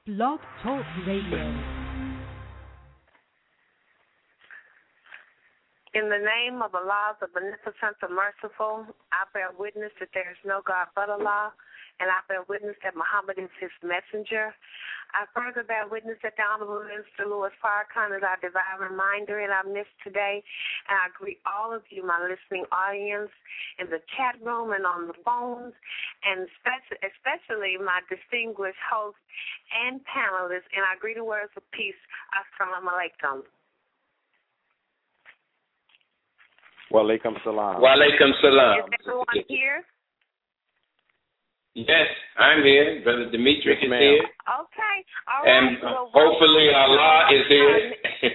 Blog Talk Radio. In the name of Allah, the Beneficent, the Merciful, I bear witness that there is no God but Allah, and I bear witness that Muhammad is his messenger. I further bear witness that the Honorable Minister Louis Farrakhan is our divine reminder in our midst today, and I greet all of you, my listening audience, in the chat room and on the phones, and especially my distinguished hosts and panelists, and I greet the words of peace. Assalamu alaikum. Wa alaikum salam. Wa alaikum salam. Is everyone here? Yes, I'm here. Brother Dimitri is here. Okay. All right. And well, hopefully Allah is here.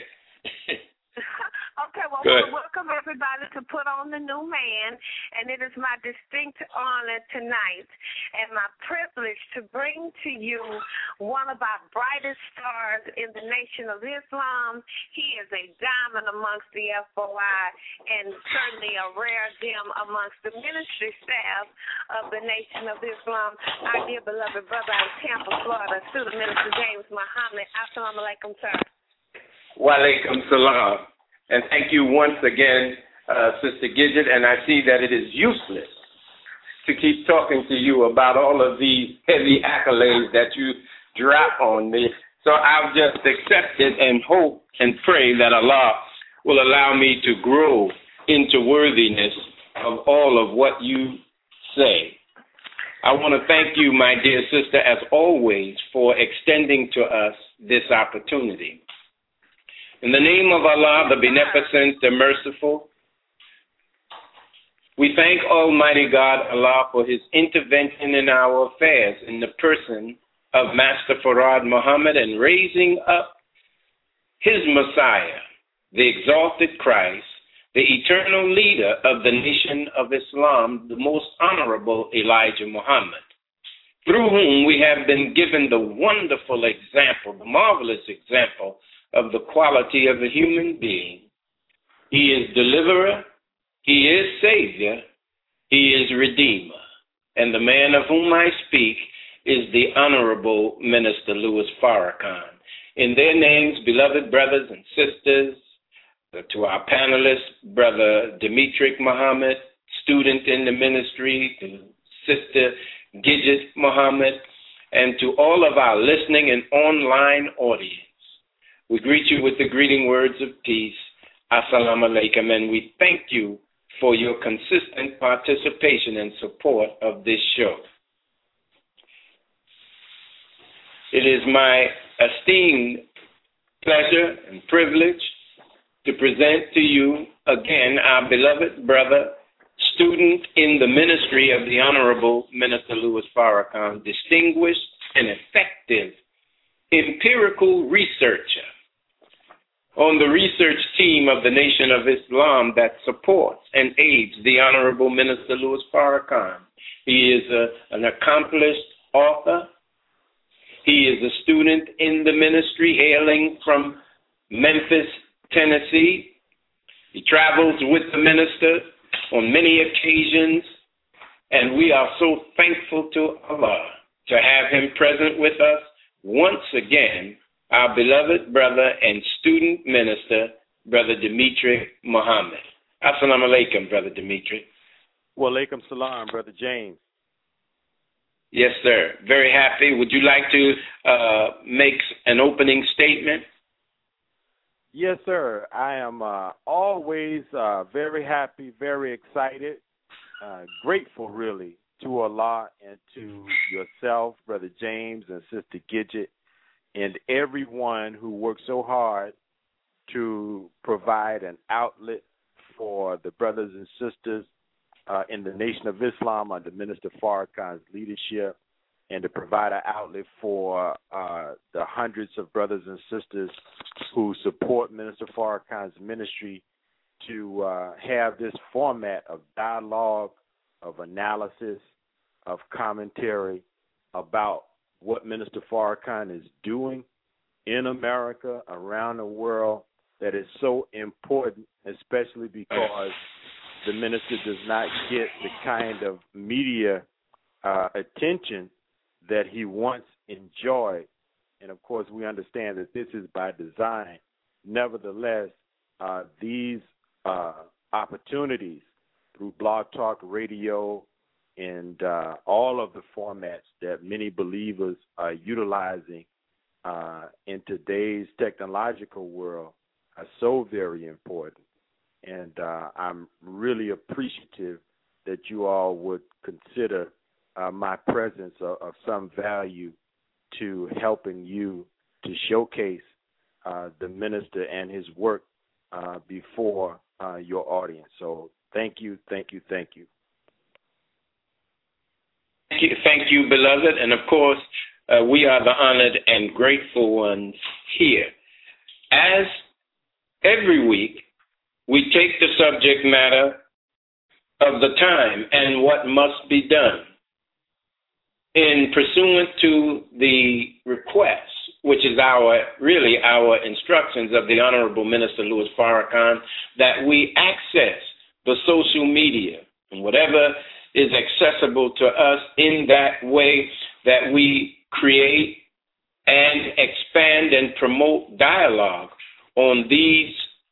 Okay, well, Good. welcome everybody to Put on the New Man, and it is my distinct honor tonight and my privilege to bring to you one of our brightest stars in the Nation of Islam. He is a diamond amongst the FOI and certainly a rare gem amongst the ministry staff of the Nation of Islam. Our dear beloved brother out of Tampa, Florida, Student Minister James Muhammad. Assalamu alaikum, sir. Wa alaikum salam. And thank you once again, Sister Gidget, and I see that it is useless to keep talking to you about all of these heavy accolades that you drop on me. So I'll just accept it and hope and pray that Allah will allow me to grow into worthiness of all of what you say. I want to thank you, my dear sister, as always, for extending to us this opportunity. In the name of Allah, the Beneficent, the Merciful, we thank Almighty God, Allah, for his intervention in our affairs in the person of Master Farad Muhammad and raising up his Messiah, the exalted Christ, the eternal leader of the Nation of Islam, the most honorable Elijah Muhammad, through whom we have been given the wonderful example, the marvelous example of the quality of a human being. He is deliverer, he is savior, he is redeemer. And the man of whom I speak is the Honorable Minister Louis Farrakhan. In their names, beloved brothers and sisters, to our panelists, Brother Dimitri Muhammad, student in the ministry, to Sister Gidget Muhammad, and to all of our listening and online audience, we greet you with the greeting words of peace, Assalamu alaikum, and we thank you for your consistent participation and support of this show. It is my esteemed pleasure and privilege to present to you again our beloved brother, student in the ministry of the Honorable Minister Louis Farrakhan, distinguished and effective empirical researcher on the research team of the Nation of Islam that supports and aids the Honorable Minister Louis Farrakhan. He is an accomplished author. He is a student in the ministry hailing from Memphis, Tennessee. He travels with the minister on many occasions, and we are so thankful to Allah to have him present with us once again, our beloved brother and student minister, Brother Dimitri Muhammad. Assalamu alaikum, Brother Dimitri. Wa alaikum salam, Brother James. Yes, sir. Very happy. Would you like to make an opening statement? Yes, sir. I am always very happy, very excited, grateful, really, to Allah and to yourself, Brother James, and Sister Gidget, and everyone who worked so hard to provide an outlet for the brothers and sisters in the Nation of Islam under Minister Farrakhan's leadership, and to provide an outlet for the hundreds of brothers and sisters who support Minister Farrakhan's ministry to have this format of dialogue, of analysis, of commentary about what Minister Farrakhan is doing in America, around the world, that is so important, especially because the minister does not get the kind of media attention that he once enjoyed And, of course, we understand that this is by design. Nevertheless, these opportunities through Blog Talk Radio and all of the formats that many believers are utilizing in today's technological world are so very important. And I'm really appreciative that you all would consider my presence of some value to helping you to showcase the minister and his work before your audience. So thank you, thank you, thank you. Thank you, beloved. And, of course, we are the honored and grateful ones here. As every week, we take the subject matter of the time and what must be done in pursuant to the request, which is our instructions of the Honorable Minister Louis Farrakhan, that we access the social media and whatever is accessible to us in that way, that we create and expand and promote dialogue on these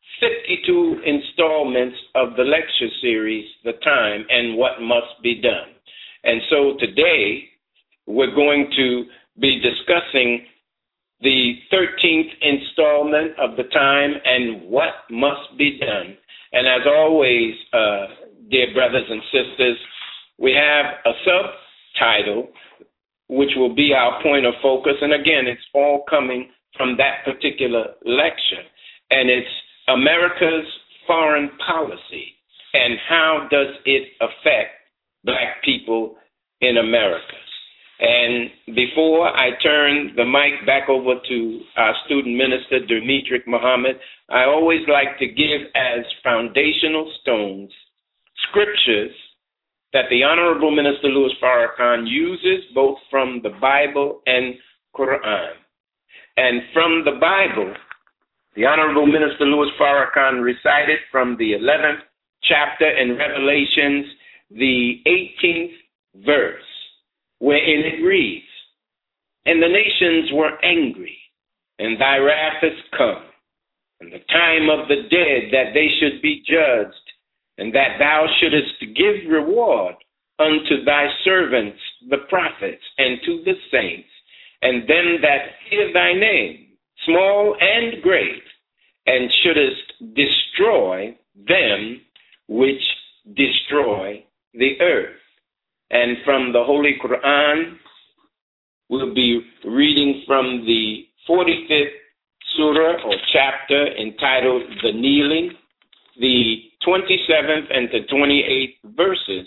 52 installments of the lecture series, The Time and What Must Be Done. And so today we're going to be discussing the 13th installment of The Time and What Must Be Done. And as always, dear brothers and sisters, we have a subtitle which will be our point of focus. And again, it's all coming from that particular lecture. And it's America's Foreign Policy and How Does It Affect Black People in America. And before I turn the mic back over to our student minister, Demetric Muhammad, I always like to give as foundational stones scriptures that the Honorable Minister Louis Farrakhan uses both from the Bible and Quran. And from the Bible, the Honorable Minister Louis Farrakhan recited from the 11th chapter in Revelations, the 18th verse, wherein it reads, "And the nations were angry, and thy wrath is come, and the time of the dead that they should be judged, and that thou shouldest give reward unto thy servants, the prophets, and to the saints, and them that fear thy name, small and great, and shouldest destroy them which destroy the earth." And from the Holy Quran, we'll be reading from the 45th surah or chapter entitled The Kneeling, the 27th and the 28th verses.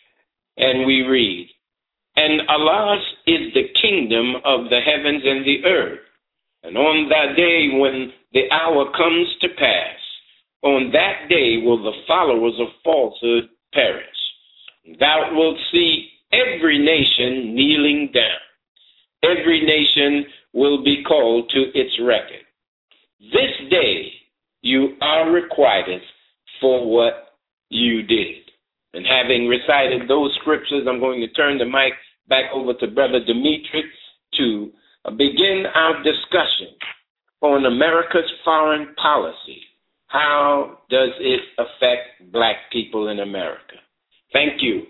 And we read, "And Allah's is the kingdom of the heavens and the earth. And on that day when the hour comes to pass, on that day will the followers of falsehood perish. Thou wilt see every nation kneeling down. Every nation will be called to its record. This day you are requited for what you did." And having recited those scriptures, I'm going to turn the mic back over to Brother Demetric to begin our discussion on America's foreign policy. How does it affect black people in America? Thank you.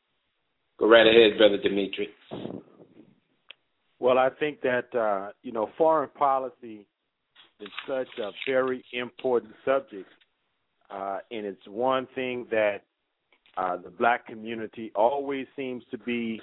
Go right ahead, Brother Demetric. Well, I think that, foreign policy is such a very important subject, and it's one thing that the black community always seems to be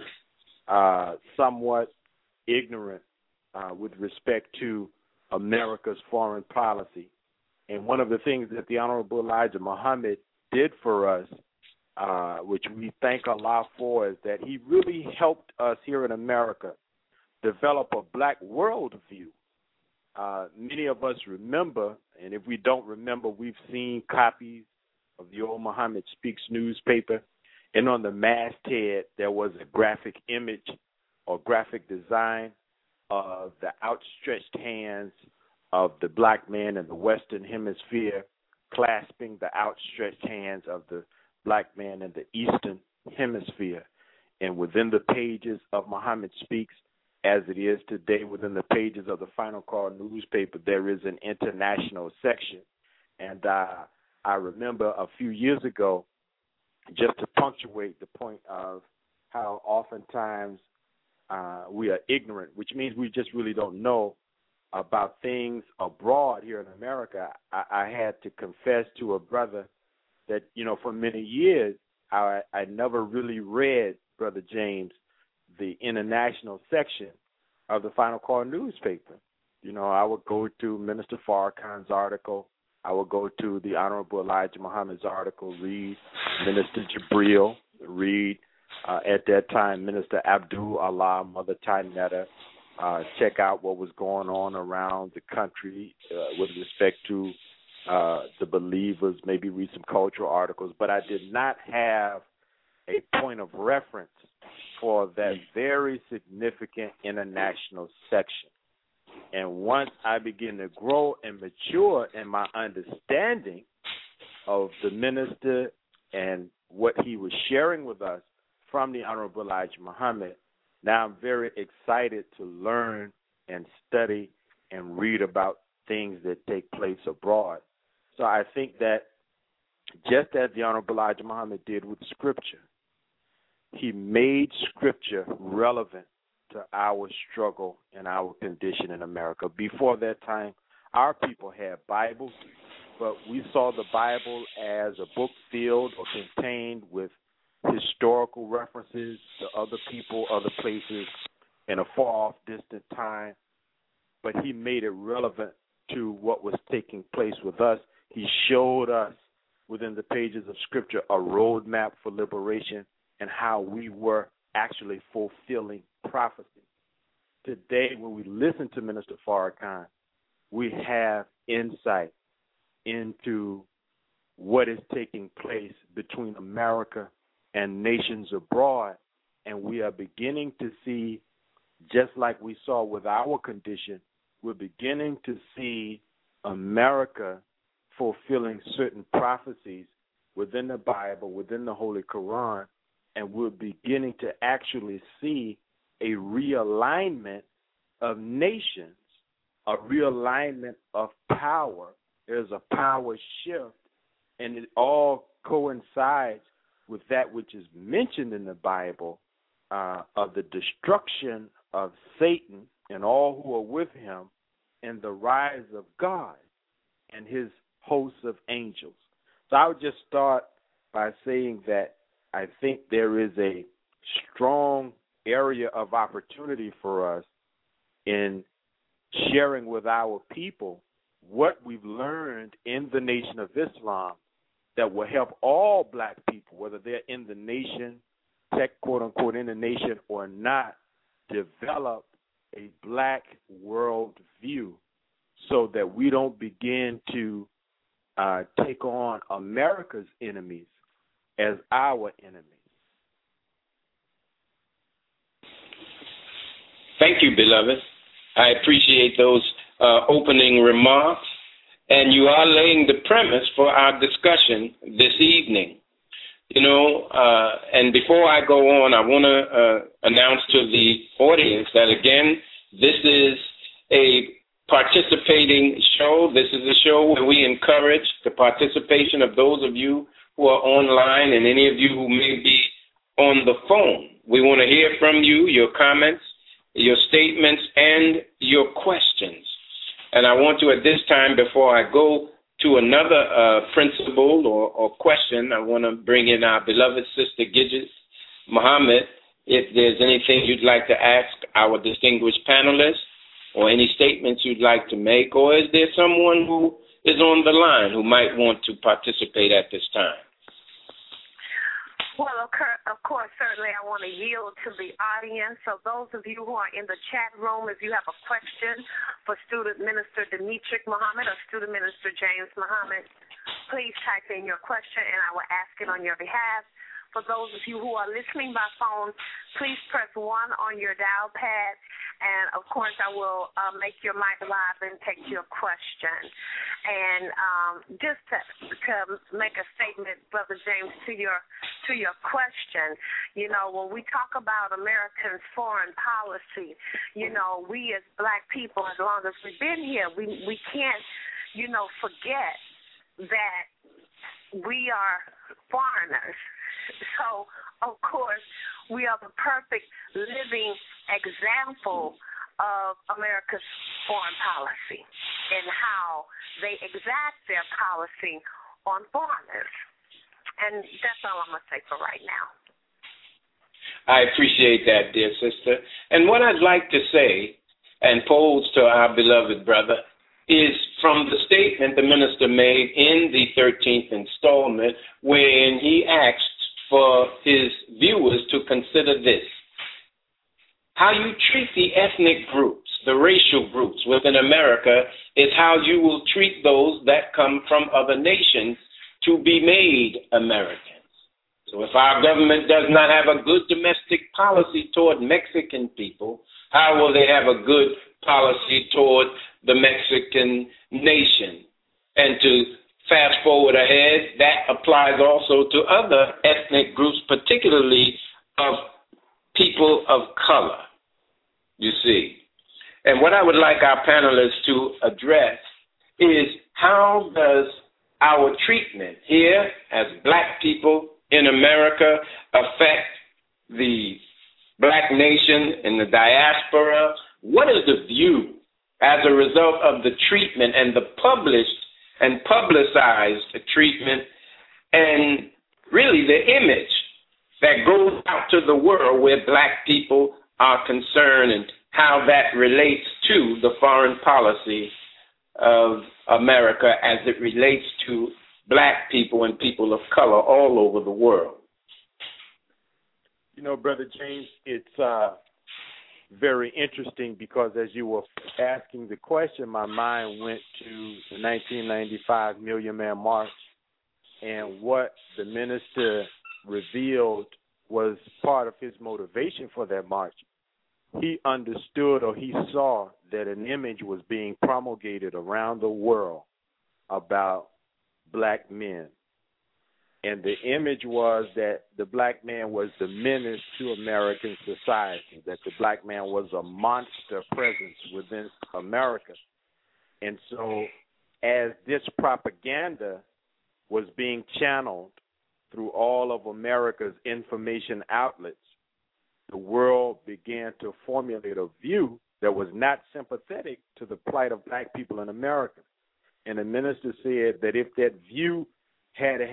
somewhat ignorant with respect to America's foreign policy. And one of the things that the Honorable Elijah Muhammad did for us, which we thank Allah for, is that he really helped us here in America develop a black worldview. Many of us remember, and if we don't remember, we've seen copies of the old Muhammad Speaks newspaper, and on the masthead there was a graphic image or graphic design of the outstretched hands of the black man in the Western Hemisphere clasping the outstretched hands of the black man in the Eastern Hemisphere. And within the pages of Muhammad Speaks, as it is today within the pages of the Final Call newspaper, there is an international section. And I remember a few years ago, just to punctuate the point of how oftentimes we are ignorant, which means we just really don't know about things abroad here in America. I had to confess to a brother that, for many years, I never really read, Brother James, the international section of the Final Call newspaper. I would go to Minister Farrakhan's article. I would go to the Honorable Elijah Muhammad's article, read Minister Jabril, read at that time Minister Abdul Allah, Mother Tainetta, check out what was going on around the country with respect to the believers, maybe read some cultural articles. But I did not have a point of reference for that very significant international section. And once I begin to grow and mature in my understanding of the minister and what he was sharing with us from the Honorable Elijah Muhammad, now I'm very excited to learn and study and read about things that take place abroad. So I think that just as the Honorable Elijah Muhammad did with Scripture, he made Scripture relevant to our struggle and our condition in America. Before that time, our people had Bibles, but we saw the Bible as a book filled or contained with historical references to other people, other places in a far-off, distant time. But he made it relevant to what was taking place with us. He showed us within the pages of Scripture a roadmap for liberation and how we were actually fulfilling prophecy. Today, when we listen to Minister Farrakhan, we have insight into what is taking place between America and nations abroad, and we are beginning to see, just like we saw with our condition, we're beginning to see America fulfilling certain prophecies within the Bible, within the Holy Quran, and we're beginning to actually see a realignment of nations, a realignment of power. There's a power shift, and it all coincides with that which is mentioned in the Bible of the destruction of Satan and all who are with him and the rise of God and his hosts of angels. So I would just start by saying that I think there is a strong area of opportunity for us in sharing with our people what we've learned in the Nation of Islam that will help all black people, whether they're in the nation, quote-unquote, in the nation or not, develop a black world view so that we don't begin to take on America's enemies as our enemies. Thank you, beloved. I appreciate those opening remarks, and you are laying the premise for our discussion this evening. And before I go on, I want to announce to the audience that, again, this is a participating show. This is a show where we encourage the participation of those of you who are online and any of you who may be on the phone. We want to hear from you, your comments, your statements, and your questions. And I want to, at this time, before I go to another principle or question, I want to bring in our beloved sister Gidget Muhammad. If there's anything you'd like to ask our distinguished panelists or any statements you'd like to make, or is there someone who is on the line who might want to participate at this time? Well, of course, certainly I want to yield to the audience. So those of you who are in the chat room, if you have a question for Student Minister Demetric Muhammad or Student Minister James Muhammad, please type in your question and I will ask it on your behalf. For those of you who are listening by phone, please press 1 on your dial pad, and, of course, I will make your mic live and take your question. And just to make a statement, Brother James, to your question, you know, when we talk about Americans' foreign policy, you know, we as black people, as long as we've been here, we can't, you know, forget that we are foreigners. So, of course, we are the perfect living example of America's foreign policy and how they exact their policy on foreigners. And that's all I'm going to say for right now. I appreciate that, dear sister. And what I'd like to say and pose to our beloved brother is from the statement the minister made in the 13th installment when he asked for his viewers to consider this. How you treat the ethnic groups, the racial groups within America is how you will treat those that come from other nations to be made Americans. So if our government does not have a good domestic policy toward Mexican people, how will they have a good policy toward the Mexican nation? And to fast forward ahead, that applies also to other ethnic groups, particularly of people of color, you see. And what I would like our panelists to address is how does our treatment here as black people in America affect the black nation in the diaspora? What is the view as a result of the treatment and the published and publicized treatment and really the image that goes out to the world where black people are concerned and how that relates to the foreign policy of America as it relates to black people and people of color all over the world? You know, Brother James, it's very interesting because as you were asking the question, my mind went to the 1995 Million Man March, and what the minister revealed was part of his motivation for that march. He understood, or he saw, that an image was being promulgated around the world about black men. And the image was that the black man was the menace to American society, that the black man was a monster presence within America. And so as this propaganda was being channeled through all of America's information outlets, the world began to formulate a view that was not sympathetic to the plight of black people in America. And the minister said that if that view had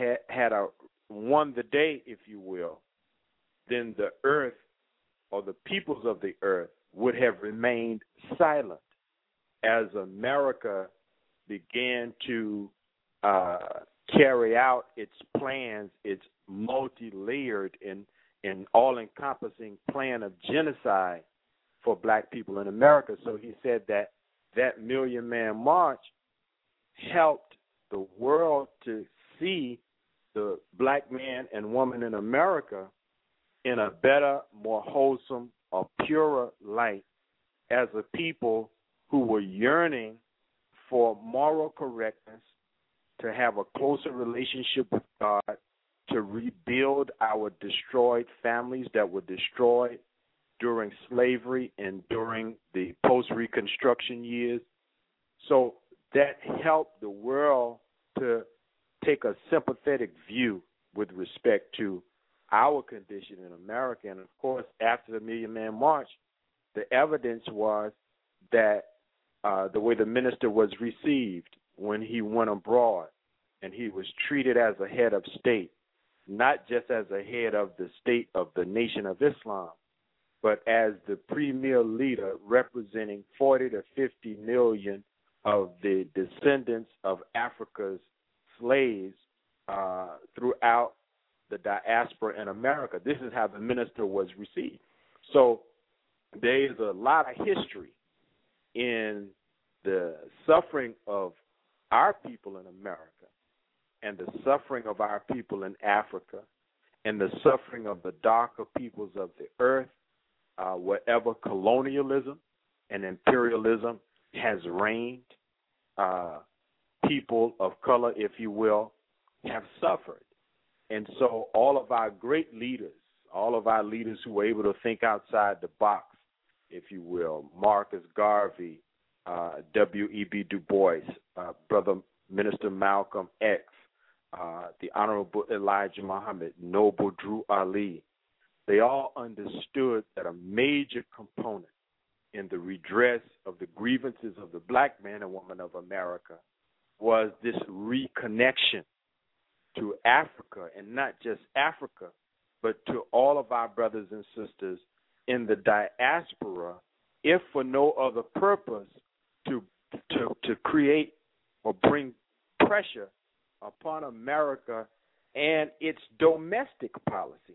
won the day, if you will, then the earth or the peoples of the earth would have remained silent as America began to carry out its plans, its multi-layered and all-encompassing plan of genocide for black people in America. So he said that that Million Man March helped the world to see the black man and woman in America in a better, more wholesome, or purer light as a people who were yearning for moral correctness, to have a closer relationship with God, to rebuild our destroyed families that were destroyed during slavery and during the post-Reconstruction years. So that helped the world to take a sympathetic view with respect to our condition in America. And, of course, after the Million Man March, the evidence was that the way the minister was received when he went abroad, and he was treated as a head of state, not just as a head of the state of the Nation of Islam, but as the premier leader representing 40 to 50 million of the descendants of Africa's slaves throughout the diaspora in America. This is how the minister was received. So there is a lot of history in the suffering of our people in America and the suffering of our people in Africa and the suffering of the darker peoples of the earth, wherever colonialism and imperialism has reigned, people of color, if you will, have suffered. And so all of our great leaders, all of our leaders who were able to think outside the box, if you will, Marcus Garvey, W.E.B. Du Bois, Brother Minister Malcolm X, the Honorable Elijah Muhammad, Noble Drew Ali, they all understood that a major component in the redress of the grievances of the black man and woman of America was this reconnection to Africa, and not just Africa, but to all of our brothers and sisters in the diaspora, if for no other purpose, to create or bring pressure upon America and its domestic policies.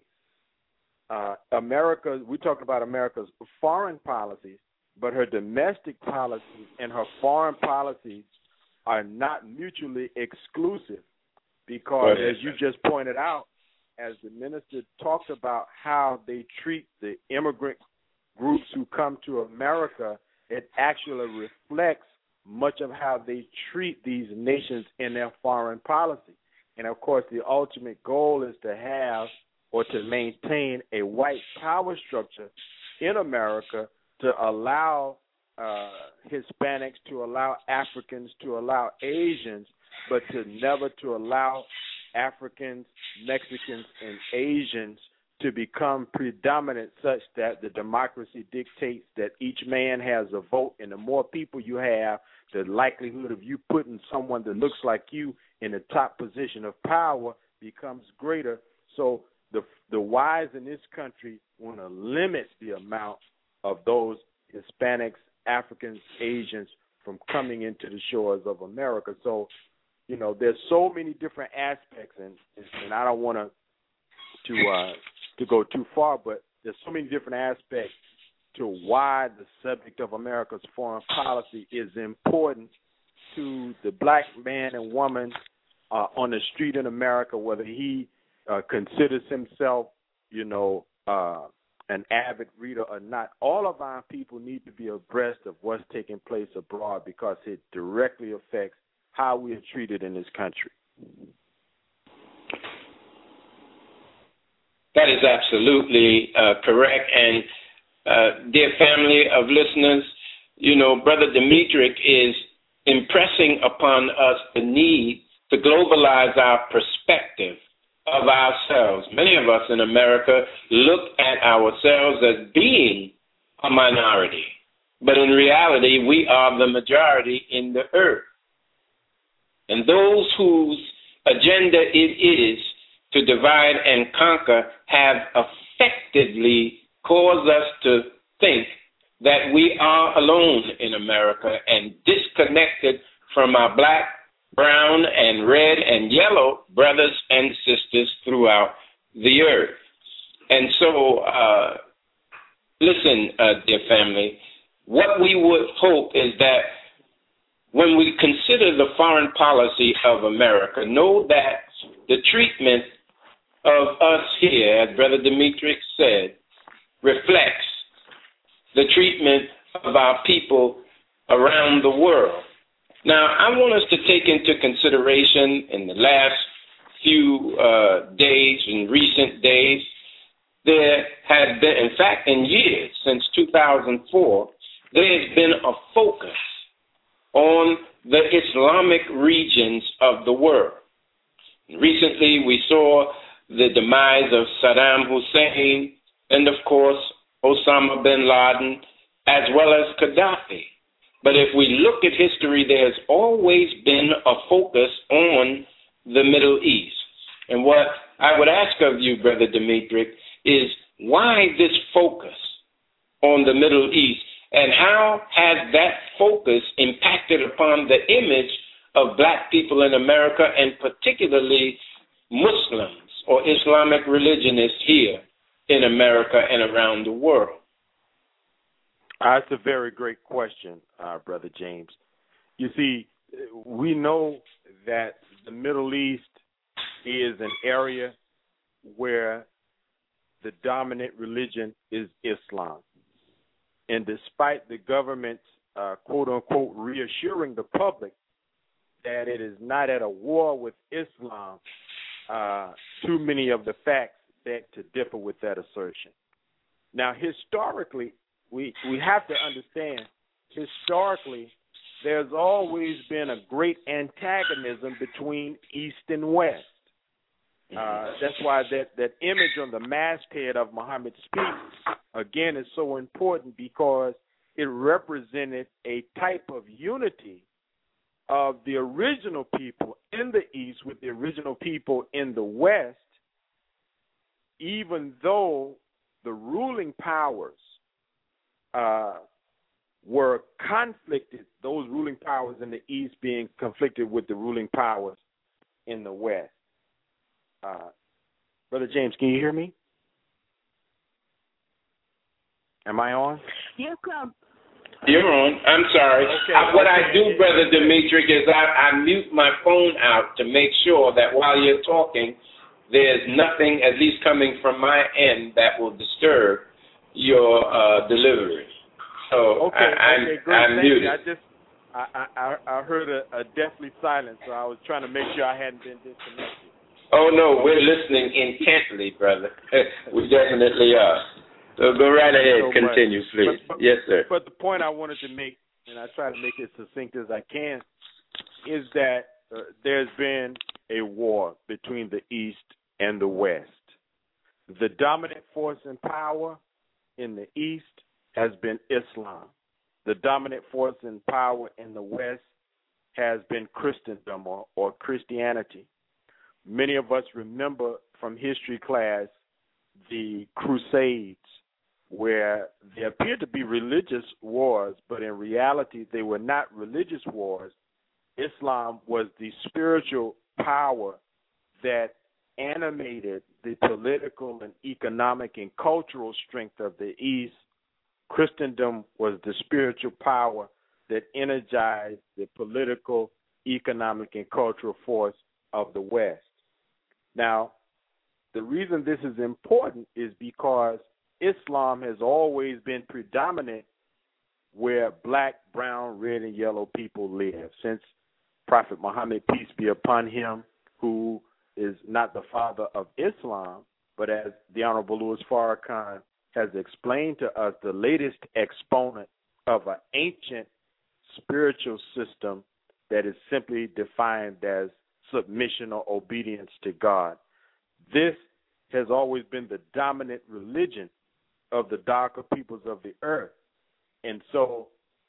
America, we talk about America's foreign policies, but her domestic policies and her foreign policies are not mutually exclusive, because, as you just pointed out, as the minister talked about how they treat the immigrant groups who come to America, it actually reflects much of how they treat these nations in their foreign policy. And, of course, the ultimate goal is to have or to maintain a white power structure in America to allow Hispanics, to allow Africans, to allow Asians, but to never to allow Africans, Mexicans, and Asians to become predominant, such that the democracy dictates that each man has a vote, and the more people you have, the likelihood of you putting someone that looks like you in the top position of power becomes greater. So the wise in this country want to limit the amount of those Hispanics, Africans, Asians from coming into the shores of America. So, you know, there's so many different aspects, and I don't want to go too far, but there's so many different aspects to why the subject of America's foreign policy is important to the black man and woman on the street in America, whether he considers himself, you know, an avid reader or not. All of our people need to be abreast of what's taking place abroad, because it directly affects how we are treated in this country. That is absolutely correct. And dear family of listeners, you know, Brother Demetric is impressing upon us the need to globalize our perspective of ourselves. Many of us in America look at ourselves as being a minority, but in reality, we are the majority in the earth. And those whose agenda it is to divide and conquer have effectively caused us to think that we are alone in America and disconnected from our black, brown, and red and yellow brothers and sisters throughout the earth. And so, listen, dear family, what we would hope is that when we consider the foreign policy of America, know that the treatment of us here, as Brother Demetric said, reflects the treatment of our people around the world. Now, I want us to take into consideration in the last few days, in recent days, there has been, in fact, in years, since 2004, there has been a focus on the Islamic regions of the world. Recently, we saw the demise of Saddam Hussein and, of course, Osama bin Laden, as well as Gaddafi. But if we look at history, there's always been a focus on the Middle East. And what I would ask of you, Brother Demetric, is why this focus on the Middle East, and how has that focus impacted upon the image of black people in America, and particularly Muslims or Islamic religionists here in America and around the world? That's a very great question, Brother James. You see, we know that the Middle East is an area where the dominant religion is Islam. And despite the government's quote-unquote reassuring the public that it is not at a war with Islam, too many of the facts beg to differ with that assertion. Now, historically, we have to understand, historically, there's always been a great antagonism between East and West. That's why that image on the masthead of Muhammad's speech, again, is so important, because it represented a type of unity of the original people in the East with the original people in the West, even though the ruling powers were conflicted, those ruling powers in the East being conflicted with the ruling powers in the West. Brother James, can you hear me? Am I on? Yes, sir. You're on. I'm sorry. Okay. What I do, Brother Demetric, is I mute my phone out to make sure that while you're talking, there's nothing, at least coming from my end, that will disturb your delivery. So great. I'm muted. I heard a deathly silence, so I was trying to make sure I hadn't been disconnected. Oh, no, we're listening intently, brother. We definitely are. So go right ahead. Continue, please. Yes, sir. But the point I wanted to make, and I try to make it succinct as I can, is that there's been a war between the East and the West. The dominant force in power in the East has been Islam. The dominant force in power in the West has been Christendom or Christianity. Many of us remember from history class the Crusades, where there appeared to be religious wars, but in reality they were not religious wars. Islam was the spiritual power that animated the political and economic and cultural strength of the East. Christendom was the spiritual power that energized the political, economic, and cultural force of the West. Now, the reason this is important is because Islam has always been predominant where black, brown, red, and yellow people live. Since Prophet Muhammad, peace be upon him, who is not the father of Islam, but as the Honorable Louis Farrakhan has explained to us, the latest exponent of an ancient spiritual system that is simply defined as submission or obedience to God. This has always been the dominant religion of the darker peoples of the earth. And so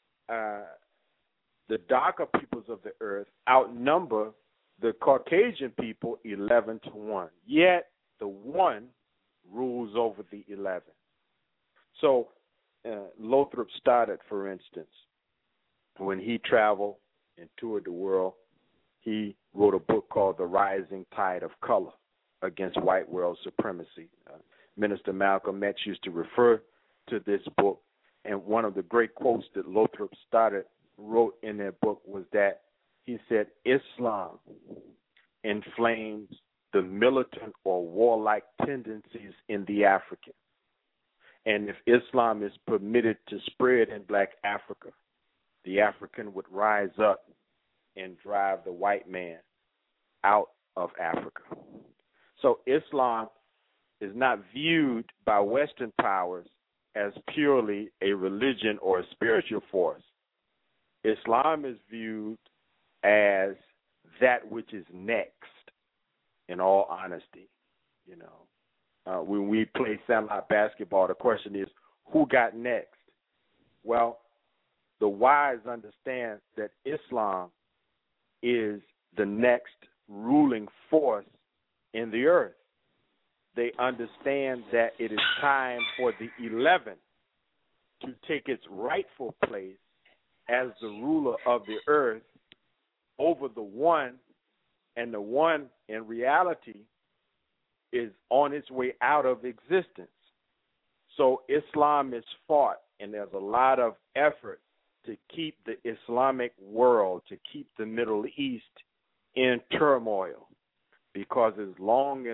the darker peoples of the earth outnumber the Caucasian people 11-1. Yet the one rules over the 11. So Lothrop Stoddard, for instance, when he traveled and toured the world, he wrote a book called The Rising Tide of Color Against White World Supremacy. Minister Malcolm X used to refer to this book, and one of the great quotes that Lothrop Stoddard wrote in that book was that he said, Islam inflames the militant or warlike tendencies in the African. And if Islam is permitted to spread in black Africa, the African would rise up and drive the white man out of Africa. So Islam is not viewed by Western powers as purely a religion or a spiritual force. Islam is viewed as that which is next, in all honesty. You know, when we play Sandlot basketball, the question is, who got next? Well, the wise understand that Islam is the next ruling force in the earth. They understand that it is time for the 11 to take its rightful place as the ruler of the earth over the one, and the one in reality is on its way out of existence. So Islam is fought, and there's a lot of effort to keep the Islamic world, to keep the Middle East in turmoil, because as long as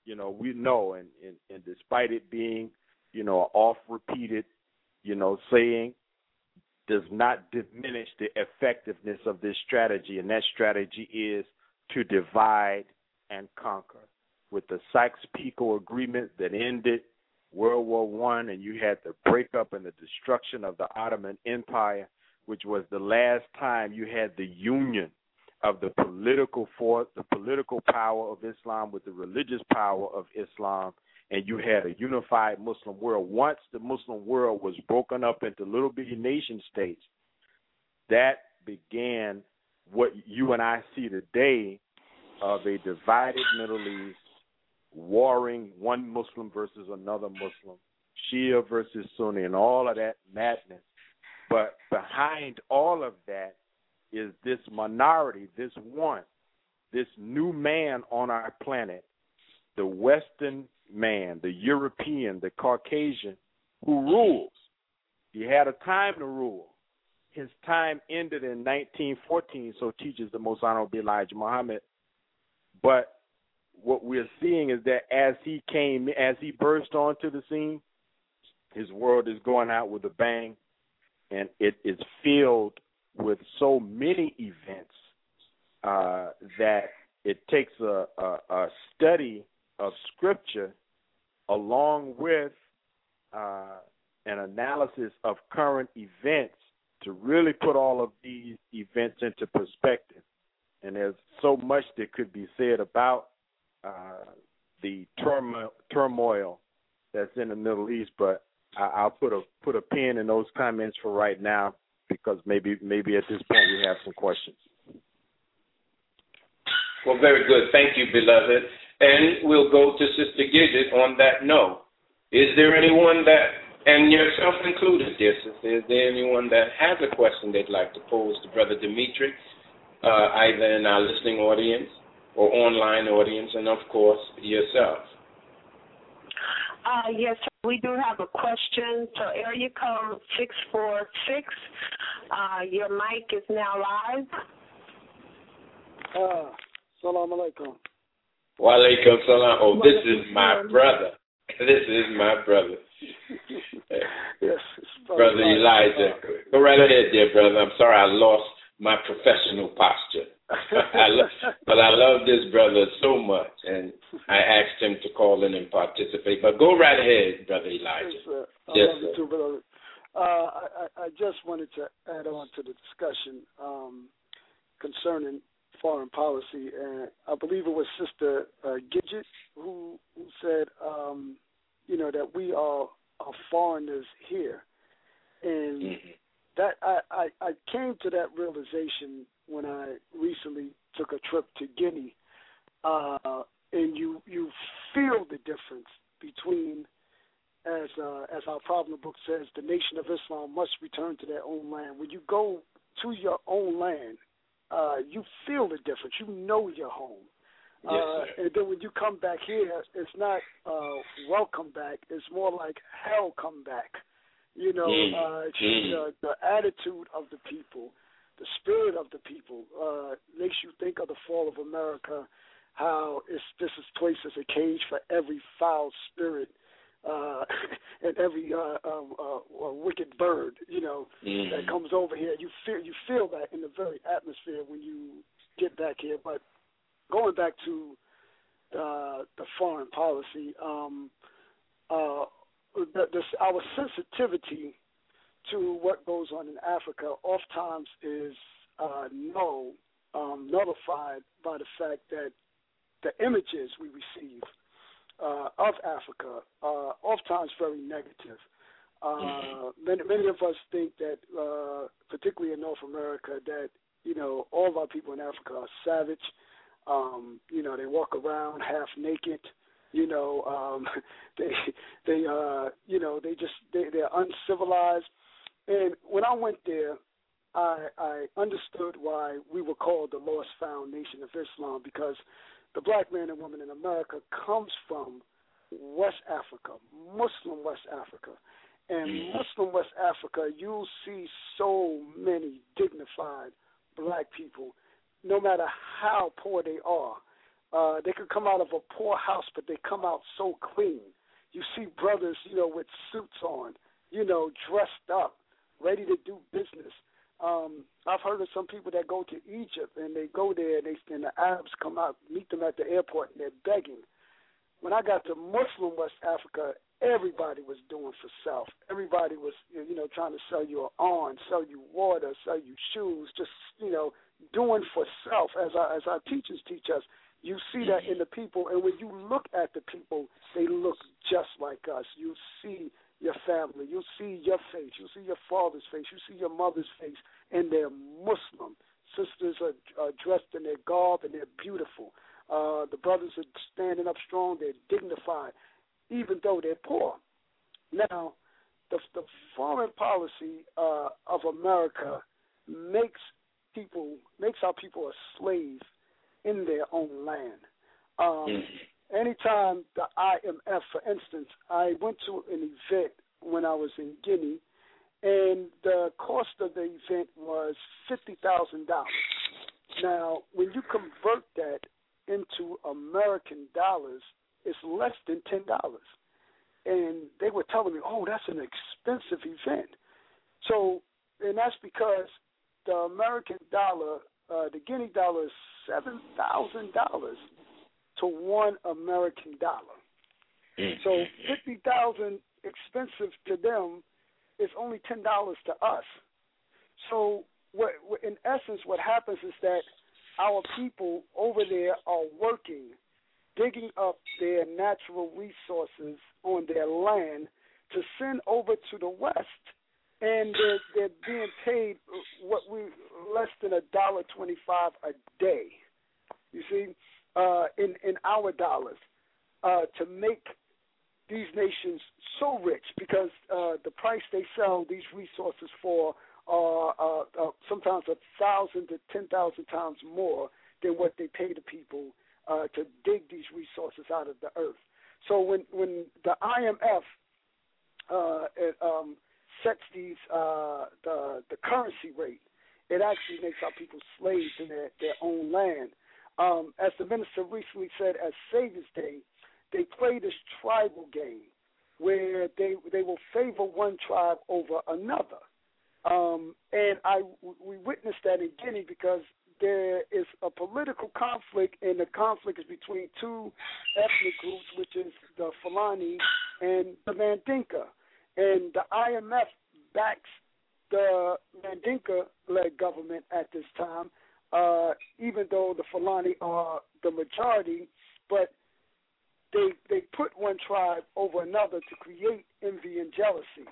we know, and despite it being, oft-repeated, saying, does not diminish the effectiveness of this strategy, and that strategy is to divide and conquer. With the Sykes-Picot Agreement that ended World War I, and you had the breakup and the destruction of the Ottoman Empire, which was the last time you had the union of the political force, the political power of Islam with the religious power of Islam, and you had a unified Muslim world. Once the Muslim world was broken up into little bitty nation states, that began what you and I see today of a divided Middle East, warring one Muslim versus another Muslim, Shia versus Sunni, and all of that madness. But behind all of that is this minority, this one, this new man on our planet, the Western man, the European, the Caucasian, who rules. He had a time to rule. His time ended in 1914, so teaches the Most Honorable Elijah Muhammad. But what we're seeing is that as he burst onto the scene, his world is going out with a bang, and it is filled with so many events that it takes a study of Scripture along with an analysis of current events to really put all of these events into perspective. And there's so much that could be said about the turmoil that's in the Middle East, but I'll put a pin in those comments for right now, because maybe at this point we have some questions. Well, very good. Thank you, beloved. And we'll go to Sister Gidget on that note. Is there anyone that, and yourself included, dear sister, is there anyone that has a question they'd like to pose to Brother Demetrius, either in our listening audience or online audience, and of course yourself? Yes, sir. We do have a question. So area code 646. Your mic is now live. Salam alaikum. Wa alaikum salam. Oh, this is my brother. This is my brother. Yes, Brother Elijah. Go right ahead, dear brother. I'm sorry I lost my professional posture. But I love this brother so much, and I asked him to call in and participate. But go right ahead, Brother Elijah. Yes, sir. I love you too, brother. I just wanted to add on to the discussion concerning foreign policy, and I believe it was Sister Gidget who said, that we are foreigners here, and that I came to that realization when I recently took a trip to Guinea, and you feel the difference between, as our problem book says, the nation of Islam must return to their own land. When you go to your own land, you feel the difference. You know your home. Yes, and then when you come back here, it's not welcome back. It's more like hell come back. The attitude of the people, the spirit of the people makes you think of the fall of America, how this is placed as a cage for every foul spirit and every wicked bird, that comes over here. You feel that in the very atmosphere when you get back here. But going back to the foreign policy, our sensitivity to what goes on in Africa oftentimes is nullified by the fact that the images we receive of Africa are oftentimes very negative. Many of us think that, particularly in North America, that all of our people in Africa are savage. They walk around half naked. They're uncivilized. And when I went there, I understood why we were called the Lost Found Nation of Islam, because the black man and woman in America comes from West Africa, Muslim West Africa. And Muslim West Africa, you'll see so many dignified black people, no matter how poor they are. They could come out of a poor house, but they come out so clean. You see brothers, with suits on, dressed up, ready to do business. I've heard of some people that go to Egypt and they go there and the Arabs come out, meet them at the airport, and they're begging. When I got to Muslim West Africa, everybody was doing for self. Everybody was, trying to sell you an arm, sell you water, sell you shoes, just, doing for self. As our teachers teach us, you see that in the people, and when you look at the people, they look just like us. You see your family, you see your face, you see your father's face, you see your mother's face, and they're Muslim. Sisters are dressed in their garb, and they're beautiful. The brothers are standing up strong, they're dignified, even though they're poor. Now, the foreign policy of America makes our people a slave in their own land. Anytime the IMF, for instance, I went to an event when I was in Guinea, and the cost of the event was $50,000. Now, when you convert that into American dollars, it's less than $10. And they were telling me, oh, that's an expensive event. So, and that's because the American dollar, the Guinea dollar is $7,000 to $1 American dollar. So $50,000 expensive to them is only $10 to us. So in essence, what happens is that our people over there are working, digging up their natural resources on their land to send over to the West, and they're being paid less than $1.25 a day. You see, in our dollars, to make these nations so rich, because the price they sell these resources for are sometimes 1,000 to 10,000 times more than what they pay the people to dig these resources out of the earth. So when the IMF sets these the currency rate, it actually makes our people slaves in their own land. As the minister recently said at Savior's Day, they play this tribal game where they will favor one tribe over another. And we witnessed that in Guinea because there is a political conflict, and the conflict is between two ethnic groups, which is the Fulani and the Mandinka. And the IMF backs the Mandinka-led government at this time, even though the Fulani are the majority, but they put one tribe over another to create envy and jealousy.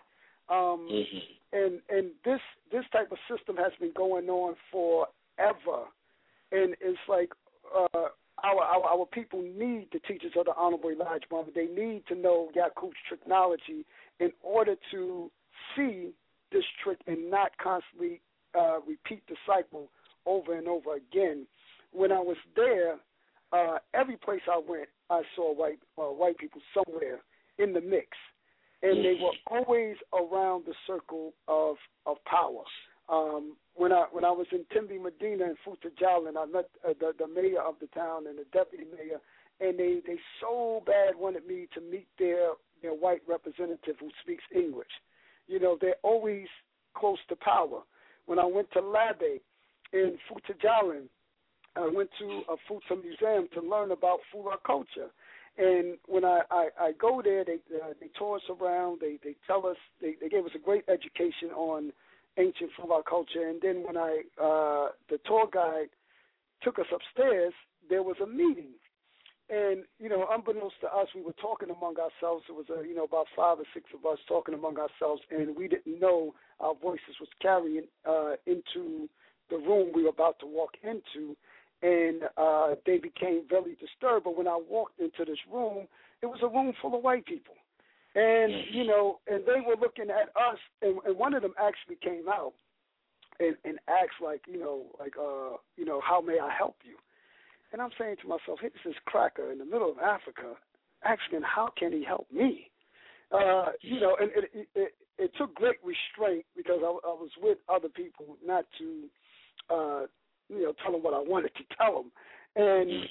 And this type of system has been going on forever, and it's like our people need the teachings of the Honorable Elijah Muhammad. They need to know Yakub's tricknology in order to see this trick and not constantly repeat the cycle over and over again. When I was there, every place I went, I saw white people somewhere in the mix, and they were always around the circle of power. When I was in Timbi, Medina, and Fouta Djallon, I met the mayor of the town and the deputy mayor, and they so bad wanted me to meet their white representative who speaks English. They're always close to power. When I went to Labe in Fouta Djallon, I went to a Fouta museum to learn about Fula culture. And when I go there, they tour us around. They tell us, they gave us a great education on ancient Fula culture. And then when the tour guide took us upstairs, there was a meeting. And, unbeknownst to us, we were talking among ourselves. It was, about 5 or 6 of us talking among ourselves, and we didn't know our voices was carrying into the room we were about to walk into. And they became very disturbed. But when I walked into this room, it was a room full of white people. And, and they were looking at us, and one of them actually came out and asked, how may I help you? And I'm saying to myself, here's this cracker in the middle of Africa asking, how can he help me? And it took great restraint because I was with other people not to, tell them what I wanted to tell them. And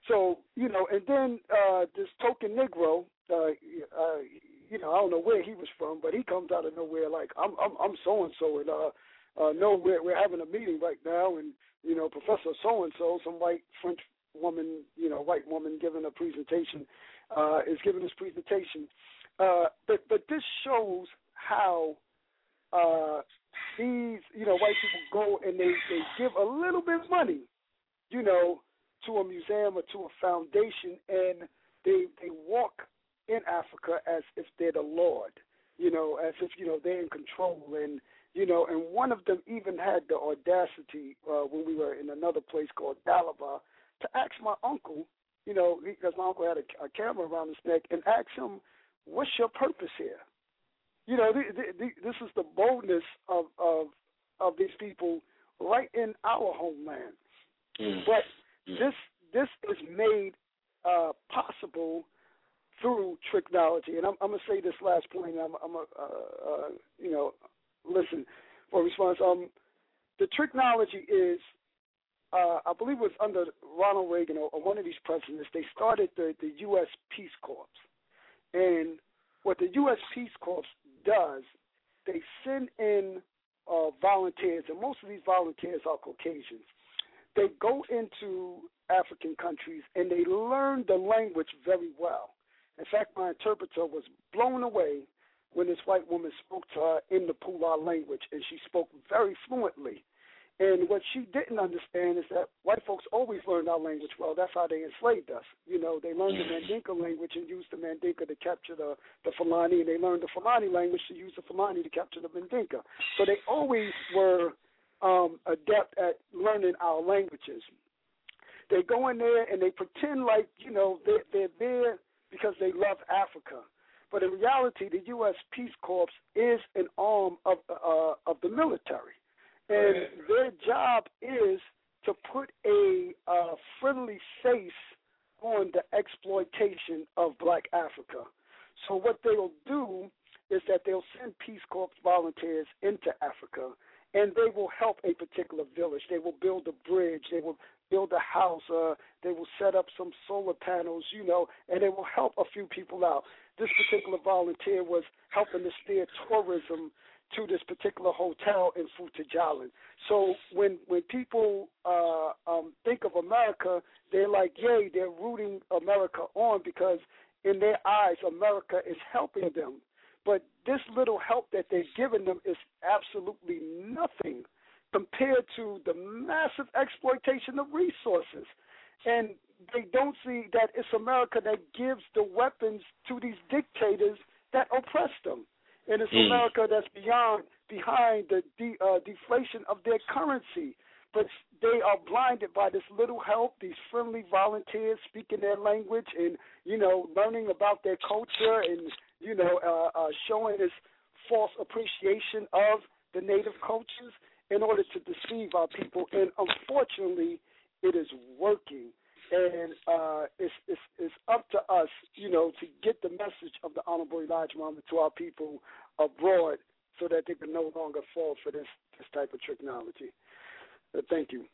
So, and then this token Negro, I don't know where he was from, but he comes out of nowhere like, I'm so and so, and no, we're having a meeting right now, and Professor so and so, some white French woman, white woman giving a presentation, is giving this presentation. But this shows how these white people go and they give a little bit of money, to a museum or to a foundation, and they walk in Africa as if they're the Lord, as if they're in control, and and one of them even had the audacity when we were in another place called Dalaba to ask my uncle, because my uncle had a camera around his neck, and ask him, "What's your purpose here?" This is the boldness of these people right in our homeland. But this is made possible through technology. And I'm going to say this last point. I'm listen for a response. The technology is, I believe it was under Ronald Reagan or one of these presidents, they started the U.S. Peace Corps. And what the U.S. Peace Corps does, they send in volunteers, and most of these volunteers are Caucasians. They go into African countries and they learn the language very well. In fact, my interpreter was blown away when this white woman spoke to her in the Pula language, and she spoke very fluently. And what she didn't understand is that white folks always learned our language well. That's how they enslaved us. They learned the Mandinka language and used the Mandinka to capture the Fulani, and they learned the Fulani language to use the Fulani to capture the Mandinka. So they always were adept at learning our languages. They go in there and they pretend like, they're there because they love Africa. But in reality, the U.S. Peace Corps is an arm of the military. And their job is to put a friendly face on the exploitation of black Africa. So what they'll do is that they'll send Peace Corps volunteers into Africa, and they will help a particular village. They will build a bridge. They will build a house. They will set up some solar panels, and they will help a few people out. This particular volunteer was helping to steer tourism to this particular hotel in Futajalan. So when people think of America, they're like, yay, they're rooting America on because in their eyes, America is helping them. But this little help that they're giving them is absolutely nothing compared to the massive exploitation of resources. And they don't see that it's America that gives the weapons to these dictators that oppress them. And it's America that's behind the deflation of their currency. But they are blinded by this little help, these friendly volunteers speaking their language and, learning about their culture and, showing this false appreciation of the native cultures in order to deceive our people. And unfortunately, it is working. And it's up to us, to get the message of the Honorable Elijah Muhammad to our people abroad so that they can no longer fall for this type of technology. Thank you.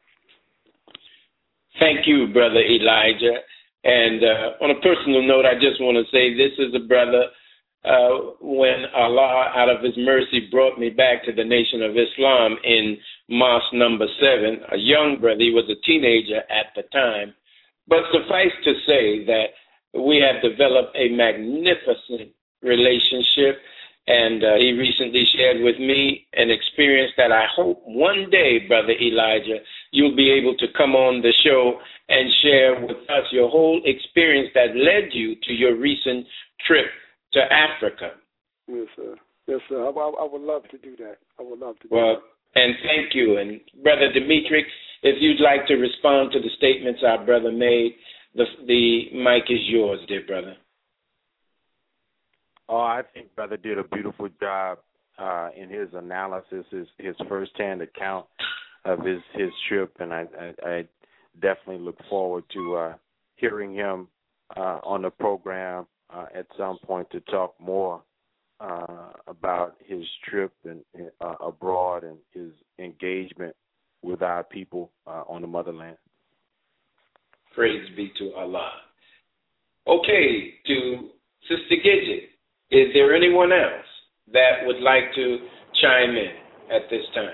Thank you, Brother Elijah. And on a personal note, I just want to say this is a brother, when Allah, out of his mercy, brought me back to the Nation of Islam in Mosque number 7, a young brother. He was a teenager at the time. But suffice to say that we have developed a magnificent relationship, and he recently shared with me an experience that I hope one day, Brother Elijah, you'll be able to come on the show and share with us your whole experience that led you to your recent trip to Africa. Yes, sir. Yes, sir. I would love to do that. I would love to do that. And thank you. And Brother Demetric, if you'd like to respond to the statements our brother made, the mic is yours, dear brother. Oh, I think Brother did a beautiful job in his analysis, his firsthand account of his trip, and I definitely look forward to hearing him on the program at some point to talk more about his trip and abroad and his engagement with our people on the motherland. Praise be to Allah. Okay, to Sister Gidget, is there anyone else that would like to chime in at this time?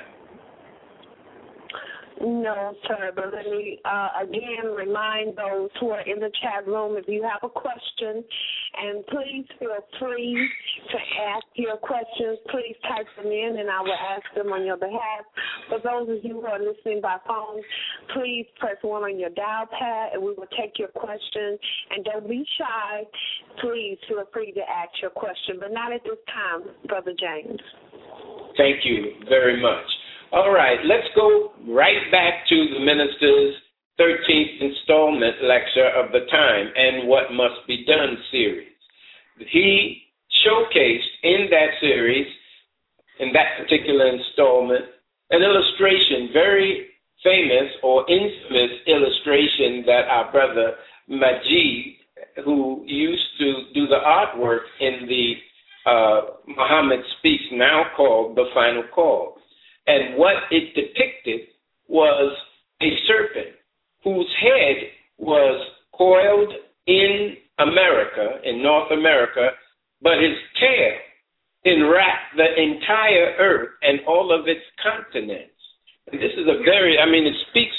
No, sir, but let me again remind those who are in the chat room, if you have a question, and please feel free to ask your questions. Please type them in, and I will ask them on your behalf. For those of you who are listening by phone, please press 1 on your dial pad, and we will take your question. And don't be shy. Please feel free to ask your question, but not at this time, Brother James. Thank you very much. All right, let's go right back to the minister's 13th installment lecture of the Time and What Must Be Done series. He showcased in that series, in that particular installment, an illustration, very famous or infamous illustration that our brother Majid, who used to do the artwork in the Muhammad Speaks, now called The Final Call. And what it depicted was a serpent whose head was coiled in America, in North America, but his tail enwrapped the entire earth and all of its continents. And this is it speaks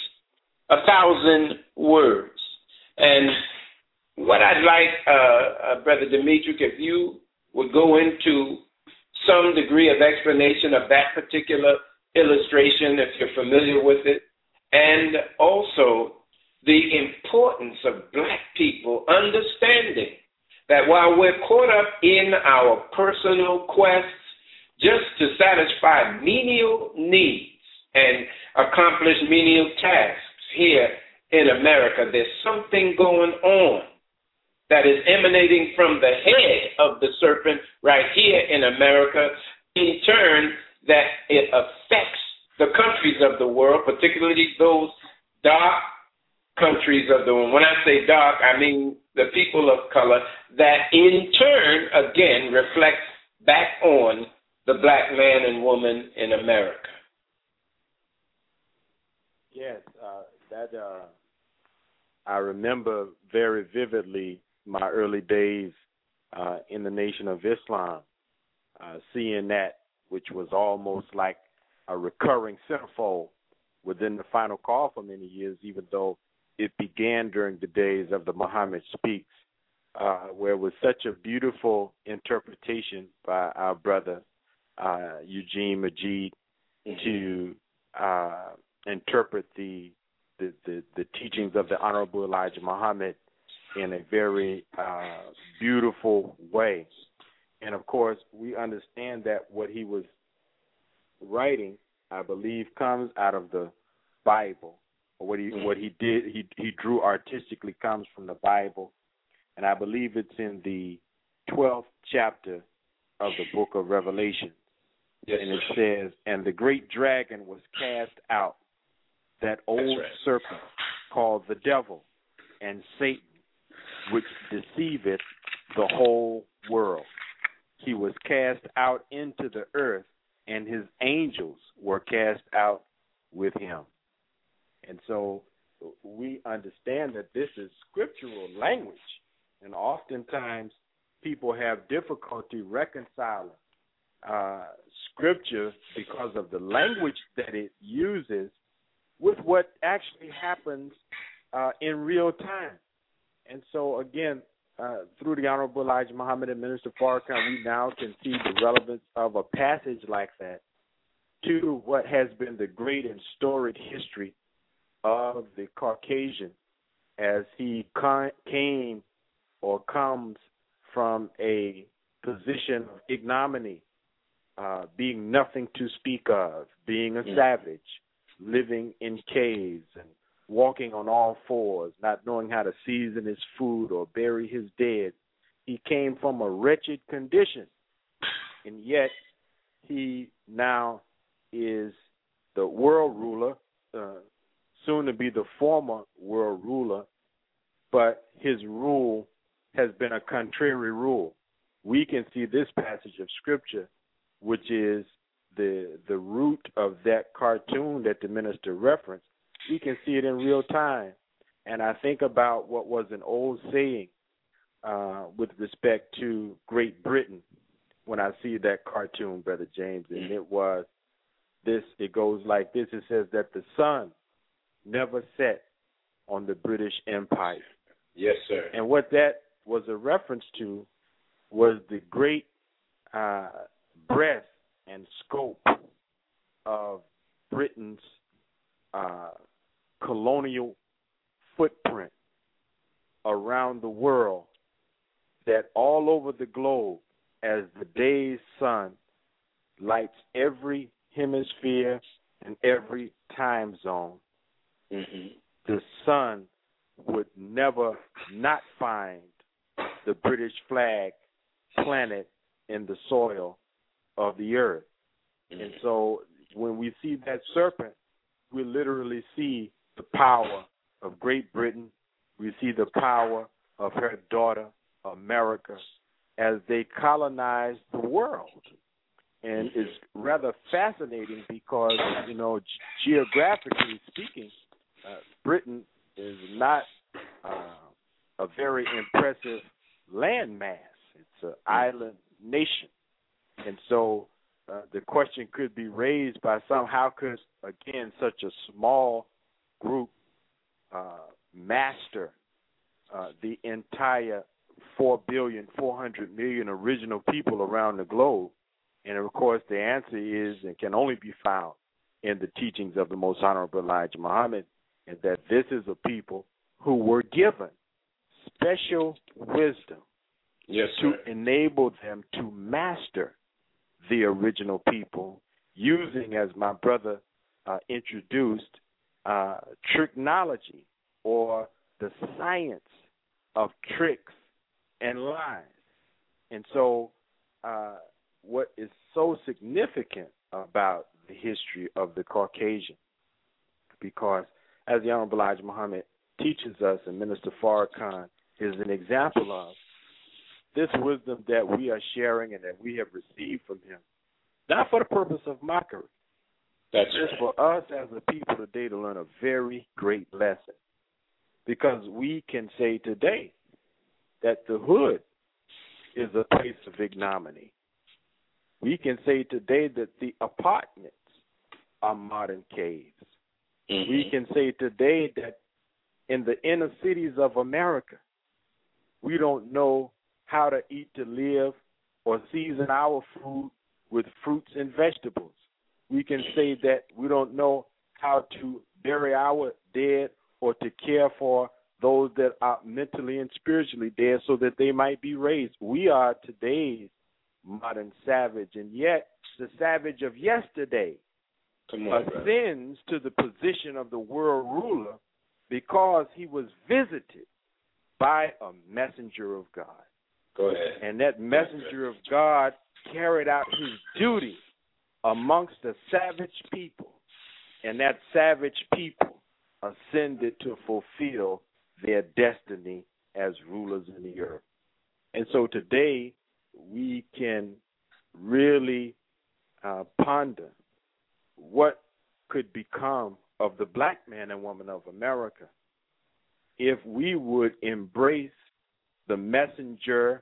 1,000 words. And what I'd like, Brother Demetric, if you would go into some degree of explanation of that particular illustration, if you're familiar with it, and also the importance of black people understanding that while we're caught up in our personal quests just to satisfy menial needs and accomplish menial tasks here in America, there's something going on that is emanating from the head of the serpent right here in America, in turn that it affects the countries of the world, particularly those dark countries of the world. When I say dark, I mean the people of color, that in turn, again, reflects back on the black man and woman in America. Yes, I remember very vividly my early days in the Nation of Islam, seeing that, which was almost like a recurring centerfold within the Final Call for many years, even though it began during the days of the Muhammad Speaks, where it was such a beautiful interpretation by our brother Eugene Majid to interpret the teachings of the Honorable Elijah Muhammad in a very beautiful way. And, of course, we understand that what he was writing, I believe, comes out of the Bible. What he did, he drew artistically comes from the Bible. And I believe it's in the 12th chapter of the book of Revelation. Yes. And it says, and the great dragon was cast out, that old serpent called the devil and Satan, which deceiveth the whole world. He was cast out into the earth, and his angels were cast out with him. And so we understand that this is scriptural language, and oftentimes people have difficulty reconciling scripture because of the language that it uses with what actually happens in real time. And so, again, through the Honorable Elijah Muhammad and Minister Farrakhan, we now can see the relevance of a passage like that to what has been the great and storied history of the Caucasian as he came or comes from a position of ignominy, being nothing to speak of, being a savage, living in caves and walking on all fours, not knowing how to season his food or bury his dead. He came from a wretched condition, and yet he now is the world ruler, soon to be the former world ruler, but his rule has been a contrary rule. We can see this passage of Scripture, which is the root of that cartoon that the minister referenced. We can see it in real time. And I think about what was an old saying with respect to Great Britain when I see that cartoon, Brother James, and it was this. It goes like this. It says that the sun never set on the British Empire. Yes, sir. And what that was a reference to was the great breadth and scope of Britain's colonial footprint around the world, that all over the globe, as the day's sun lights every hemisphere and every time zone, the sun would never not find the British flag planted in the soil of the earth. And so when we see that serpent, we literally see the power of Great Britain. We see the power of her daughter, America, as they colonize the world. And it's rather fascinating because, you know, geographically speaking, Britain is not a very impressive landmass. It's an island nation. And so the question could be raised by some, how could, again, such a small group master the entire 4,400,000,000 original people around the globe? And, of course, the answer is and can only be found in the teachings of the Most Honorable Elijah Muhammad, and that this is a people who were given special wisdom to enable them to master the original people using, as my brother introduced, tricknology, or the science of tricks and lies. And so what is so significant about the history of the Caucasian, because as the Honorable Elijah Muhammad teaches us, and Minister Farrakhan is an example of, this wisdom that we are sharing and that we have received from him, not for the purpose of mockery. That's it's for us as a people today to learn a very great lesson. Because we can say today that the hood is a place of ignominy. We can say today that the apartments are modern caves. We can say today that in the inner cities of America, we don't know how to eat to live or season our food with fruits and vegetables. We can say that we don't know how to bury our dead or to care for those that are mentally and spiritually dead so that they might be raised. We are today's modern savage, and yet the savage of yesterday ascends to the position of the world ruler because he was visited by a messenger of God. Go ahead. And that messenger of God carried out his duty amongst the savage people, and that savage people ascended to fulfill their destiny as rulers in the earth. And so today we can really ponder what could become of the black man and woman of America if we would embrace the messengers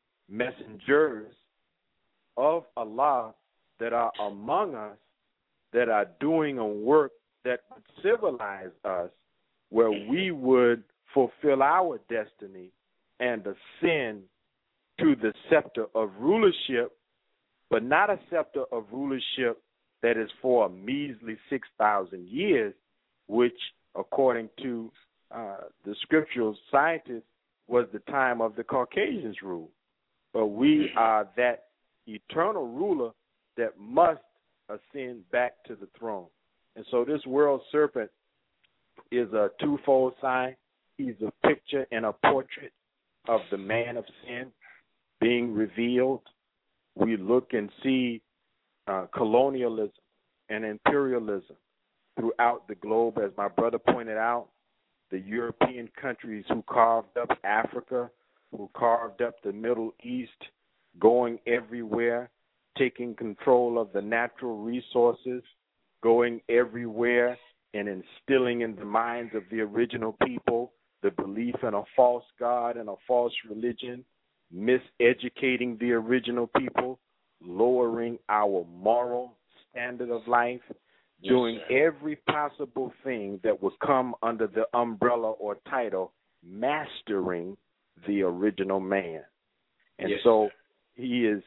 of Allah that are among us, that are doing a work that would civilize us, where we would fulfill our destiny and ascend to the scepter of rulership, but not a scepter of rulership that is for a measly 6,000 years, which, according to the scriptural scientists, was the time of the Caucasians' rule. But we are that eternal ruler that must ascend back to the throne. And so this world serpent is a twofold sign. He's a picture and a portrait of the man of sin being revealed. We look and see colonialism and imperialism throughout the globe, as my brother pointed out. The European countries who carved up Africa, who carved up the Middle East, going everywhere, taking control of the natural resources, going everywhere and instilling in the minds of the original people the belief in a false God and a false religion, miseducating the original people, lowering our moral standard of life, doing every possible thing that would come under the umbrella or title, mastering the original man. And so he is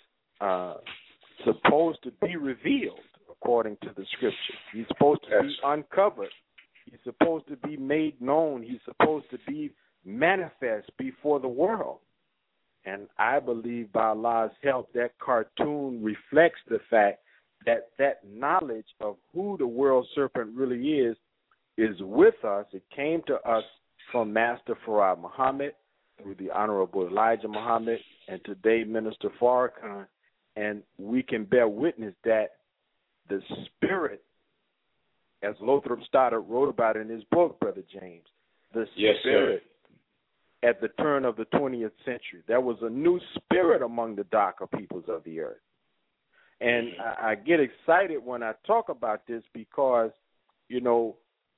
supposed to be revealed according to the scripture. He's supposed to be uncovered. He's supposed to be made known. He's supposed to be manifest before the world. And I believe by Allah's help, that cartoon reflects the fact that that knowledge of who the world serpent really is with us. It came to us from Master Farad Muhammad through the Honorable Elijah Muhammad and today Minister Farrakhan. And we can bear witness that the spirit, as Lothrop Stoddard wrote about in his book, Brother James, the spirit at the turn of the 20th century, there was a new spirit among the darker peoples of the earth. And I get excited when I talk about this because, you know,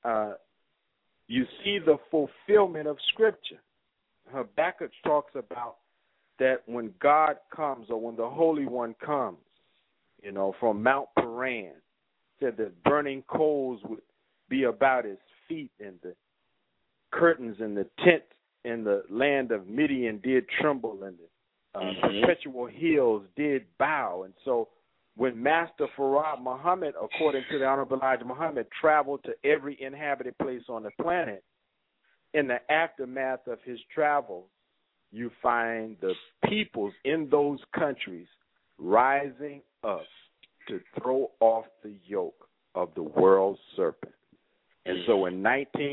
you see the fulfillment of Scripture. Habakkuk talks about that when God comes or when the Holy One comes, you know, from Mount Paran, said that burning coals would be about his feet and the curtains and the tent in the land of Midian did tremble and the perpetual hills did bow. And so when Master Farad Muhammad, according to the Honorable Elijah Muhammad, traveled to every inhabited place on the planet, in the aftermath of his travels, you find the peoples in those countries rising up to throw off the yoke of the world serpent. And so in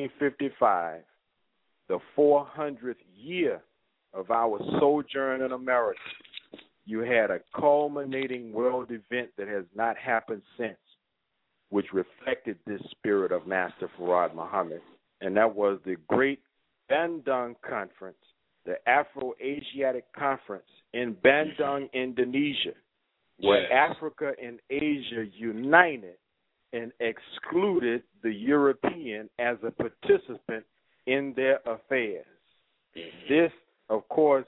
1955, the 400th year of our sojourn in America, you had a culminating world event that has not happened since, which reflected this spirit of Master Farad Muhammad. And that was the Great Bandung Conference, the Afro-Asiatic Conference in Bandung, Indonesia, where Africa and Asia united and excluded the European as a participant in their affairs. This, of course,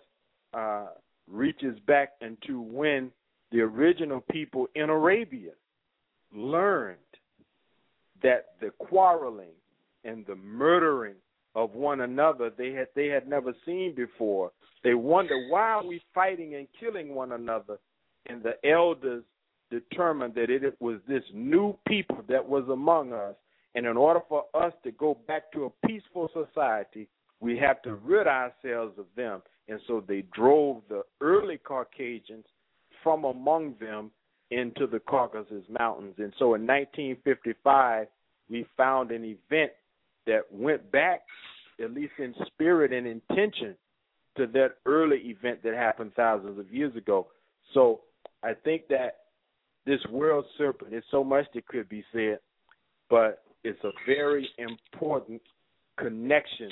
reaches back into when the original people in Arabia learned that the quarreling and the murdering of one another they had never seen before. They wondered, why are we fighting and killing one another? And the elders determined that it was this new people that was among us. And in order for us to go back to a peaceful society, we have to rid ourselves of them. And so they drove the early Caucasians from among them into the Caucasus Mountains. And so in 1955, we found an event that went back, at least in spirit and intention, to that early event that happened thousands of years ago. So I think that this world serpent is so much that could be said, but it's a very important connection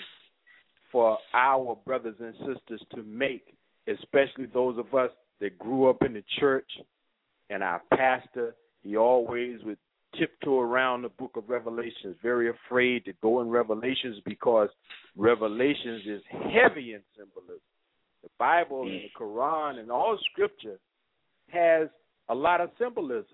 for our brothers and sisters to make, especially those of us that grew up in the church. And our pastor, he always would tiptoe around the book of Revelations, very afraid to go in Revelations because Revelations is heavy in symbolism. The Bible and the Quran and all Scripture has a lot of symbolism.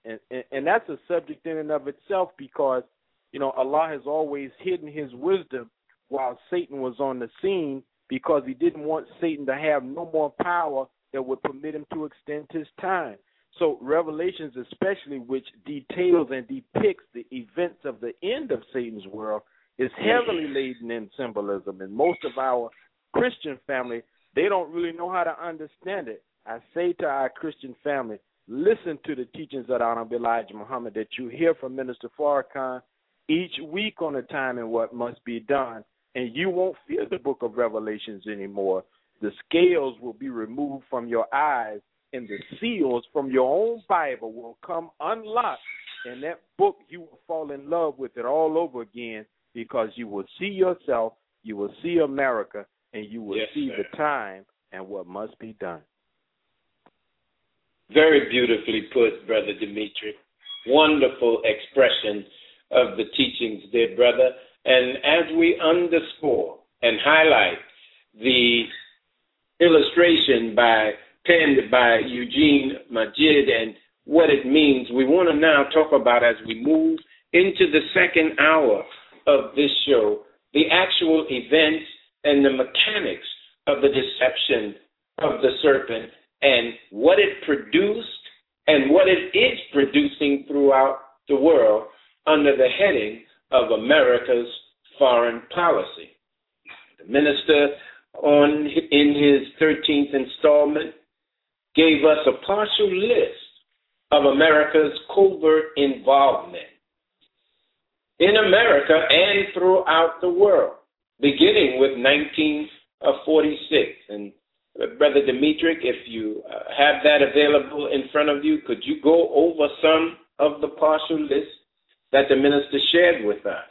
And that's a subject in and of itself because, you know, Allah has always hidden his wisdom while Satan was on the scene because he didn't want Satan to have no more power that would permit him to extend his time. So Revelations especially, which details and depicts the events of the end of Satan's world, is heavily laden in symbolism. And most of our Christian family, they don't really know how to understand it. I say to our Christian family, listen to the teachings of Honorable Elijah Muhammad that you hear from Minister Farrakhan each week on the time and what must be done, and you won't fear the book of Revelations anymore. The scales will be removed from your eyes, and the seals from your own Bible will come unlocked. And that book, you will fall in love with it all over again because you will see yourself, you will see America, and you will see the time and what must be done. Very beautifully put, Brother Dimitri. Wonderful expression of the teachings, dear brother. And as we underscore and highlight the illustration penned by Eugene Majid and what it means, we want to now talk about, as we move into the second hour of this show, the actual events and the mechanics of the deception of the serpent and what it produced and what it is producing throughout the world under the heading of America's foreign policy. The minister, in his 13th installment, gave us a partial list of America's covert involvement in America and throughout the world, beginning with 1946. And Brother Dimitri, if you have that available in front of you, could you go over some of the partial lists that the minister shared with us?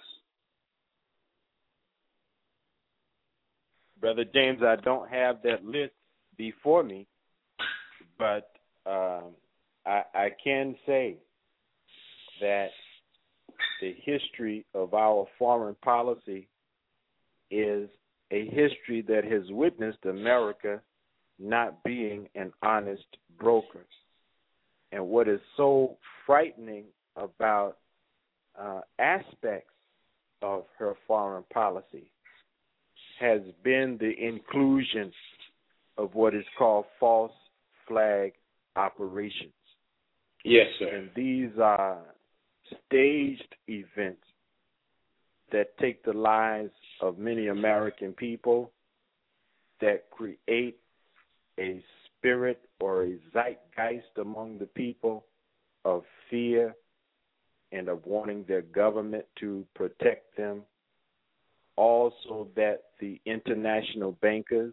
Brother James, I don't have that list before me, but I can say that the history of our foreign policy is a history that has witnessed America not being an honest broker. And what is so frightening about aspects of her foreign policy has been the inclusion of what is called false flag operations. Yes, sir. And these are staged events that take the lives of many American people, that create a spirit or a zeitgeist among the people of fear and of wanting their government to protect them. Also, that the international bankers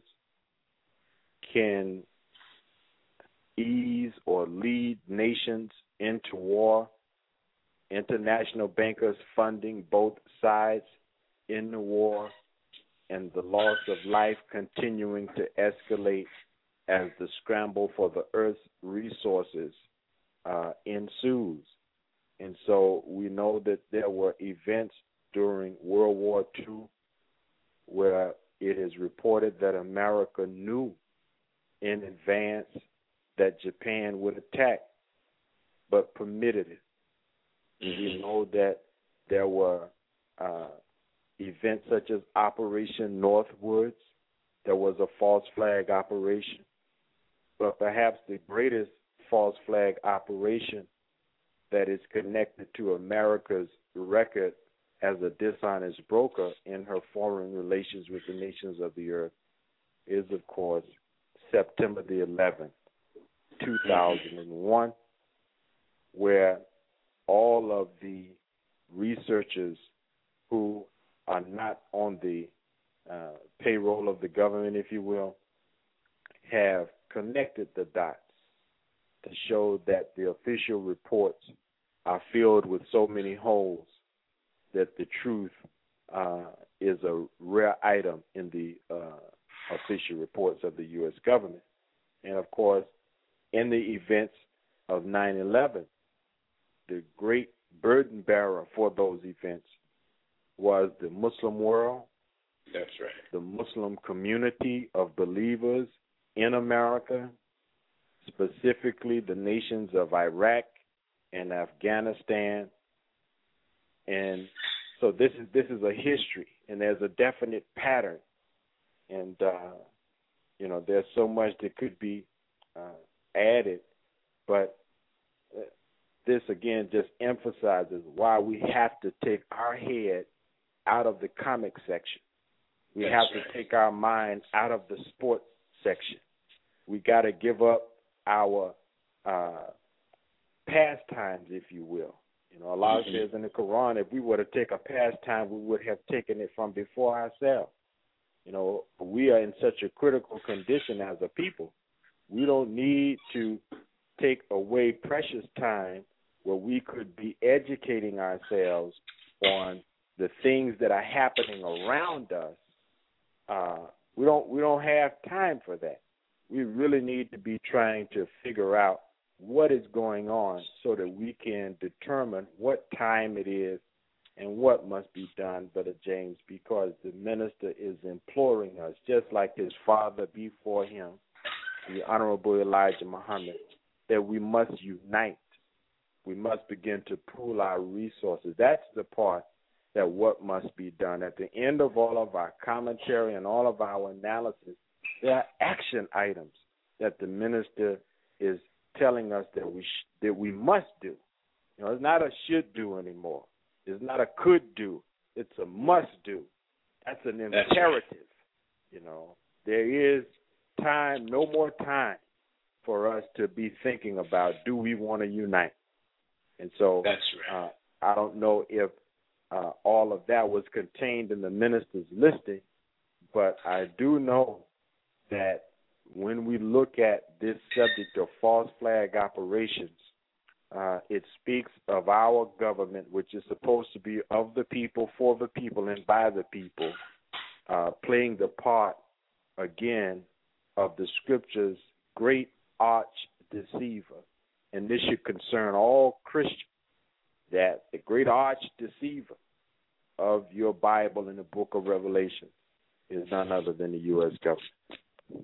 can ease or lead nations into war. International bankers funding both sides in the war, and the loss of life continuing to escalate as the scramble for the Earth's resources ensues. And so we know that there were events during World War II where it is reported that America knew in advance that Japan would attack, but permitted it. We know that there were events such as Operation Northwoods. There was a false flag operation. But perhaps the greatest false flag operation that is connected to America's record as a dishonest broker in her foreign relations with the nations of the earth is, of course, September the 11th, 2001, where all of the researchers who are not on the payroll of the government, if you will, have connected the dots to show that the official reports are filled with so many holes that the truth is a rare item in the official reports of the U.S. government. And, of course, in the events of 9/11, the great burden bearer for those events was the Muslim world. That's right. The Muslim community of believers in America, specifically the nations of Iraq and Afghanistan. And so this is a history, and there's a definite pattern. And, there's so much that could be added, but this, again, just emphasizes why we have to take our head out of the comic section. We have to take our mind out of the sports section. We got to give up our pastimes, if you will. Allah says in the Quran, if we were to take a pastime, we would have taken it from before ourselves. We are in such a critical condition as a people. We don't need to take away precious time where we could be educating ourselves on the things that are happening around us. We don't have time for that. We really need to be trying to figure out what is going on so that we can determine what time it is And what must be done, Brother James, because the minister is imploring us, just like his father before him, the Honorable Elijah Muhammad, that we must unite. We must begin to pool our resources. That's the part that what must be done. At the end of all of our commentary and all of our analysis, there are action items that the minister is telling us that we must do. You know, it's not a should do anymore. It's not a could do. It's a must do. That's an imperative. You know, there is time, no more time for us to be thinking about, do we want to unite? And so that's right. I don't know if all of that was contained in the minister's listing, but I do know that when we look at this subject of false flag operations, it speaks of our government, which is supposed to be of the people, for the people, and by the people, playing the part, again, of the Scripture's great arch deceiver. And this should concern all Christians, that the great arch deceiver of your Bible in the book of Revelation is none other than the U.S. government.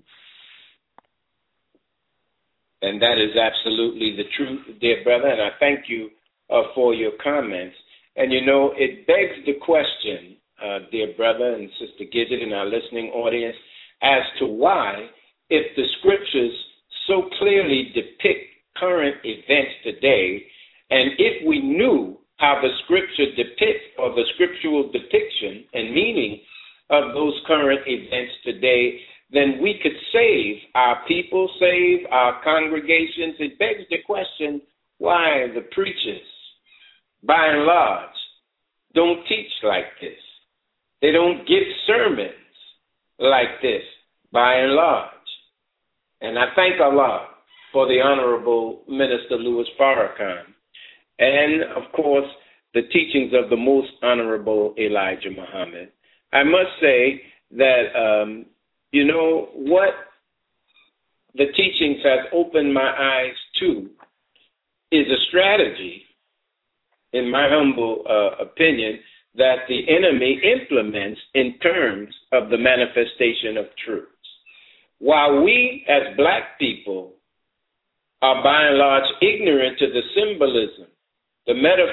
And that is absolutely the truth, dear brother, and I thank you for your comments. And, you know, it begs the question, dear brother and Sister Gidget and our listening audience, as to why, if the Scriptures so clearly depict current events today, and if we knew how the Scripture depicts, or the scriptural depiction and meaning of those current events today, then we could save our people, save our congregations. It begs the question why the preachers, by and large, don't teach like this. They don't give sermons like this, by and large. And I thank Allah for the Honorable Minister Louis Farrakhan and, of course, the teachings of the Most Honorable Elijah Muhammad. I must say that you know, what the teachings have opened my eyes to is a strategy, in my humble opinion, that the enemy implements in terms of the manifestation of truths. While we as black people are by and large ignorant to the symbolism, the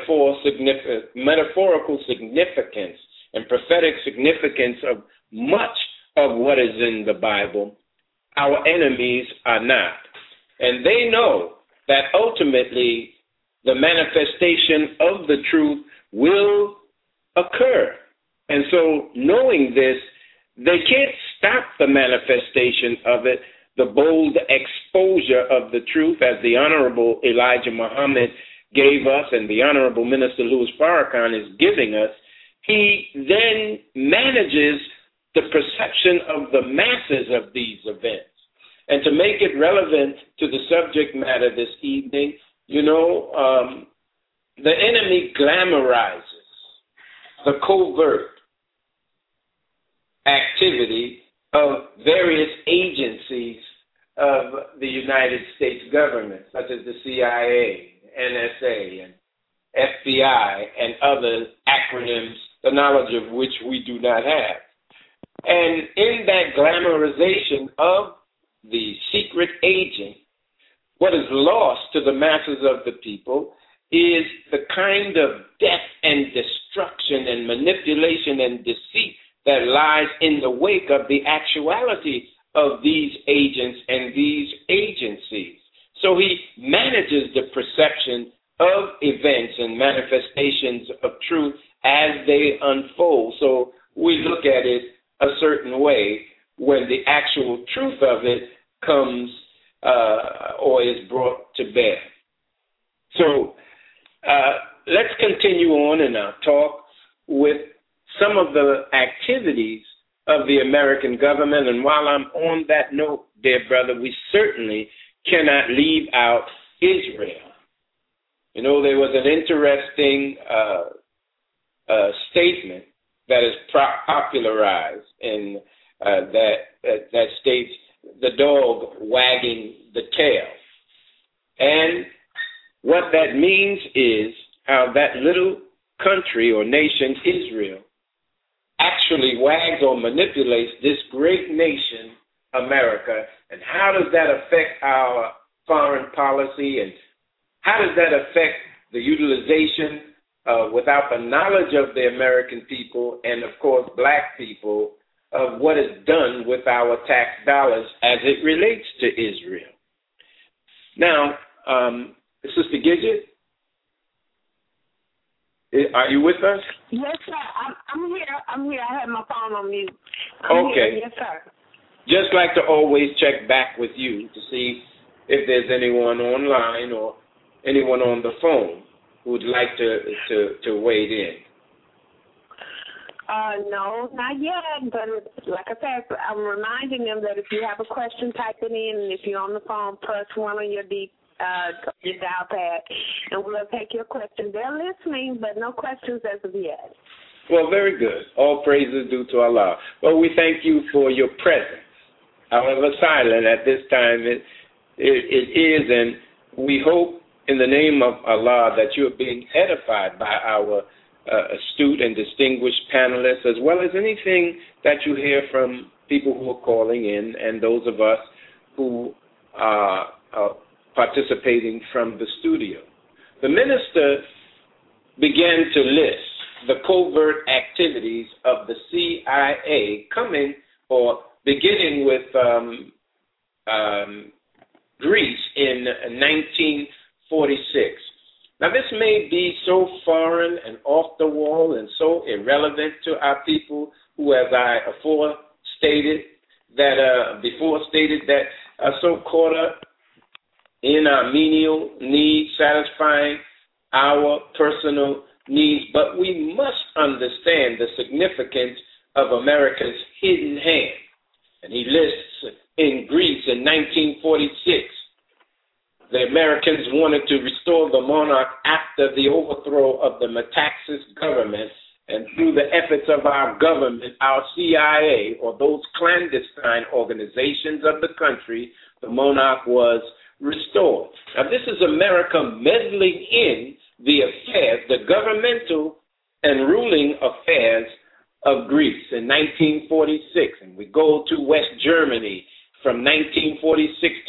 metaphorical significance and prophetic significance of much of what is in the Bible, our enemies are not. And they know that ultimately the manifestation of the truth will occur. And so knowing this, they can't stop the manifestation of it, the bold exposure of the truth, as the Honorable Elijah Muhammad gave us and the Honorable Minister Louis Farrakhan is giving us. He then manages the perception of the masses of these events. And to make it relevant to the subject matter this evening, you know, the enemy glamorizes the covert activity of various agencies of the United States government, such as the CIA, NSA, and FBI, and other acronyms, the knowledge of which we do not have. And in that glamorization of the secret agent, what is lost to the masses of the people is the kind of death and destruction and manipulation and deceit that lies in the wake of the actuality of these agents and these agencies. So he manages the perception of events and manifestations of truth as they unfold. So we look at it a certain way when the actual truth of it comes or is brought to bear. So let's continue on in our talk with some of the activities of the American government. And while I'm on that note, dear brother, we certainly cannot leave out Israel. You know, there was an interesting statement that is popularized in that states the dog wagging the tail. And what that means is how that little country or nation, Israel, actually wags or manipulates this great nation, America, and how does that affect our foreign policy, and how does that affect the utilization without the knowledge of the American people and, of course, black people of what is done with our tax dollars as it relates to Israel. Now, Sister Gidget, are you with us? Yes, sir. I'm here. I have my phone on mute. Okay. Yes, sir. Just like to always check back with you to see if there's anyone online or anyone on the phone who would like to wade in. No, not yet. But like I said, I'm reminding them that if you have a question, type it in, and if you're on the phone, press 1 on your dial pad, and we'll take your question. They're listening, but no questions as of yet. Well, very good. All praises due to Allah. Well, we thank you for your presence. However silent at this time it is, and we hope in the name of Allah that you are being edified by our astute and distinguished panelists, as well as anything that you hear from people who are calling in and those of us who are participating from the studio. The minister began to list the covert activities of the CIA beginning with Greece in 1946. Now, this may be so foreign and off the wall and so irrelevant to our people who, as I before stated, are so caught up in our menial needs, satisfying our personal needs. But we must understand the significance of America's hidden hand. And he lists in Greece in 1946, the Americans wanted to restore the monarch after the overthrow of the Metaxas government, and through the efforts of our government, our CIA, or those clandestine organizations of the country, the monarch was restored. Now, this is America meddling in the affairs, the governmental and ruling affairs of Greece in 1946. And we go to West Germany from 1946 to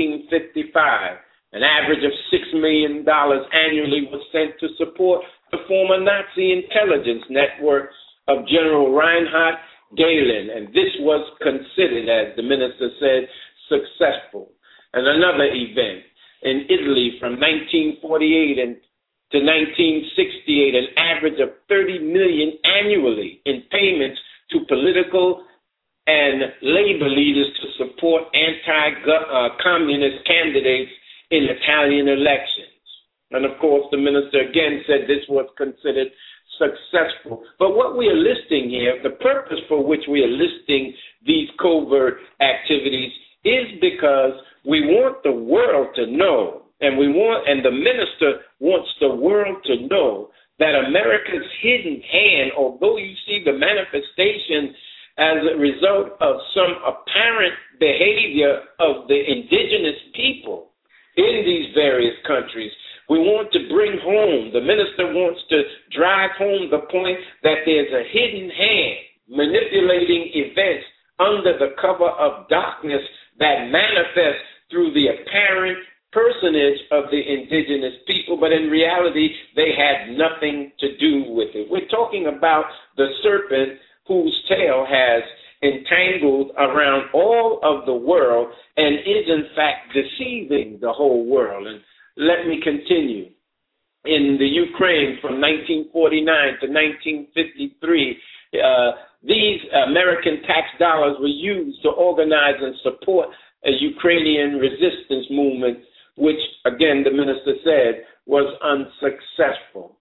1955. An average of $6 million annually was sent to support the former Nazi intelligence network of General Reinhard Gehlen, and this was considered, as the minister said, successful. And another event in Italy from 1948 to 1968, an average of $30 million annually in payments to political and labor leaders to support anti-communist candidates in Italian elections. And of course, the minister again said this was considered successful. But what we are listing here, the purpose for which we are listing these covert activities is because we want the world to know, and the minister wants the world to know that America's hidden hand, although you see the manifestation as a result of some apparent behavior of the indigenous people in these various countries, we want to bring home, the minister wants to drive home the point that there's a hidden hand manipulating events under the cover of darkness that manifests through the apparent personage of the indigenous people, but in reality, they had nothing to do with it. We're talking about the serpent whose tail has entangled around all of the world and is in fact deceiving the whole world. And let me continue. In the Ukraine from 1949 to 1953, these American tax dollars were used to organize and support a Ukrainian resistance movement, which, again, the minister said, was unsuccessful.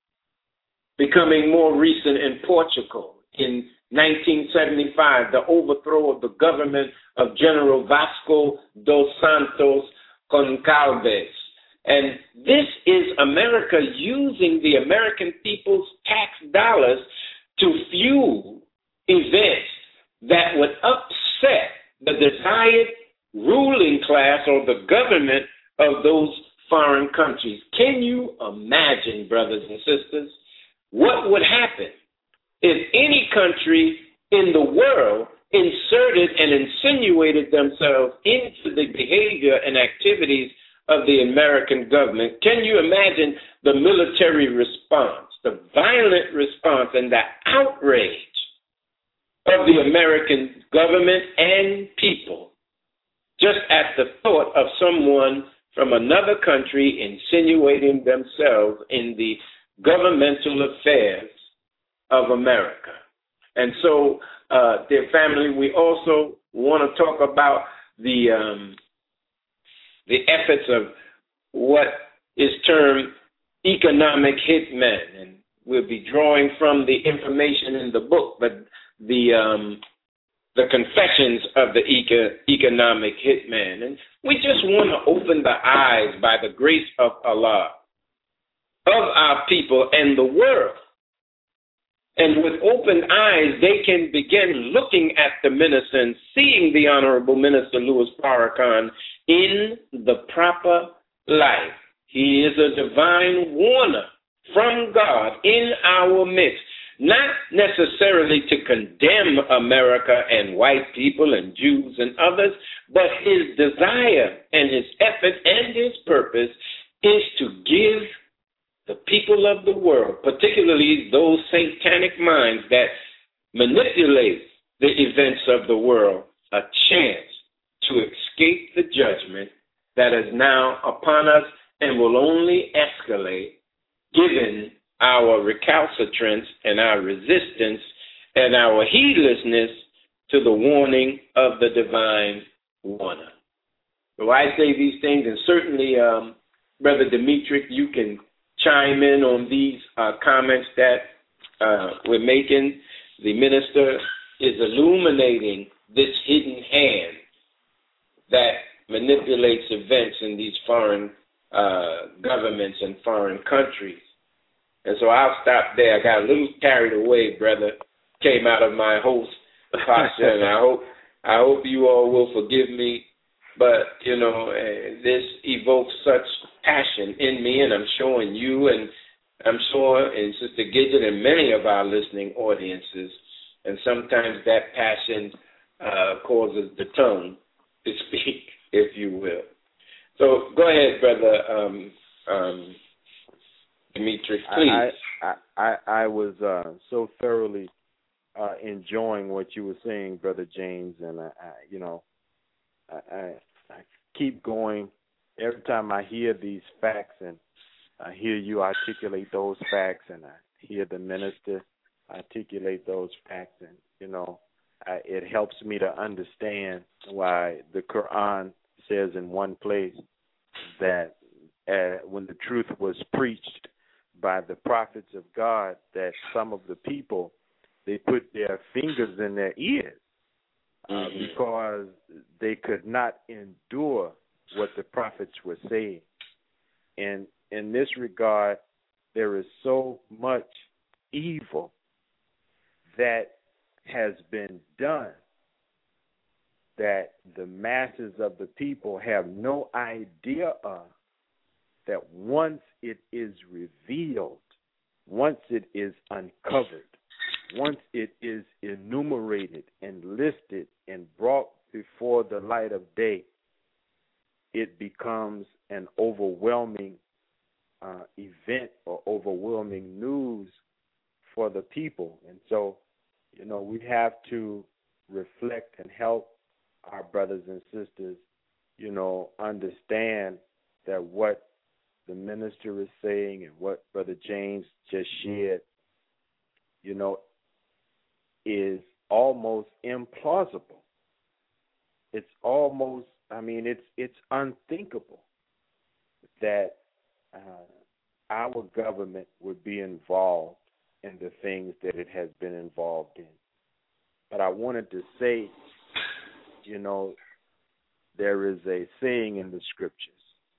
Becoming more recent in Portugal, in 1975, the overthrow of the government of General Vasco dos Santos Goncalves. And this is America using the American people's tax dollars to fuel events that would upset the desired ruling class or the government of those foreign countries. Can you imagine, brothers and sisters, what would happen if any country in the world inserted and insinuated themselves into the behavior and activities of the American government? Can you imagine the military response, the violent response, and the outrage of the American government and people just at the thought of someone from another country insinuating themselves in the governmental affairs of America? And so, dear family, we also want to talk about the efforts of what is termed economic hitmen, and we'll be drawing from the information in the book, but the confessions of the economic hitman. And we just want to open the eyes by the grace of Allah of our people and the world. And with open eyes, they can begin looking at the minister and seeing the Honorable Minister Louis Farrakhan in the proper light. He is a divine warner from God in our midst, not necessarily to condemn America and white people and Jews and others, but his desire and his effort and his purpose is to give the people of the world, particularly those satanic minds that manipulate the events of the world, a chance to escape the judgment that is now upon us and will only escalate given our recalcitrance and our resistance and our heedlessness to the warning of the divine warner. So I say these things, and certainly, Brother Demetric, you can chime in on these comments that we're making. The minister is illuminating this hidden hand that manipulates events in these foreign governments and foreign countries. And so I'll stop there. I got a little carried away, brother. Came out of my host posture, and I hope you all will forgive me. But, you know, this evokes such passion in me, and I'm showing you, and I'm sure in Sister Gidget and many of our listening audiences. And sometimes that passion causes the tongue to speak, if you will. So go ahead, Brother Demetrius, please. I was so thoroughly enjoying what you were saying, Brother James, and I keep going every time I hear these facts, and I hear you articulate those facts, and I hear the minister articulate those facts, and it helps me to understand why the Quran says in one place that when the truth was preached by the prophets of God, that some of the people, they put their fingers in their ears because they could not endure what the prophets were saying. And in this regard, there is so much evil that has been done that the masses of the people have no idea of, that once it is revealed, once it is uncovered, once it is enumerated and listed and brought before the light of day, it becomes an overwhelming event or overwhelming news for the people. And so, we have to reflect and help our brothers and sisters, understand that what the minister is saying and what Brother James just shared, is almost implausible. It's almost, it's unthinkable that our government would be involved in the things that it has been involved in. But I wanted to say, there is a saying in the scriptures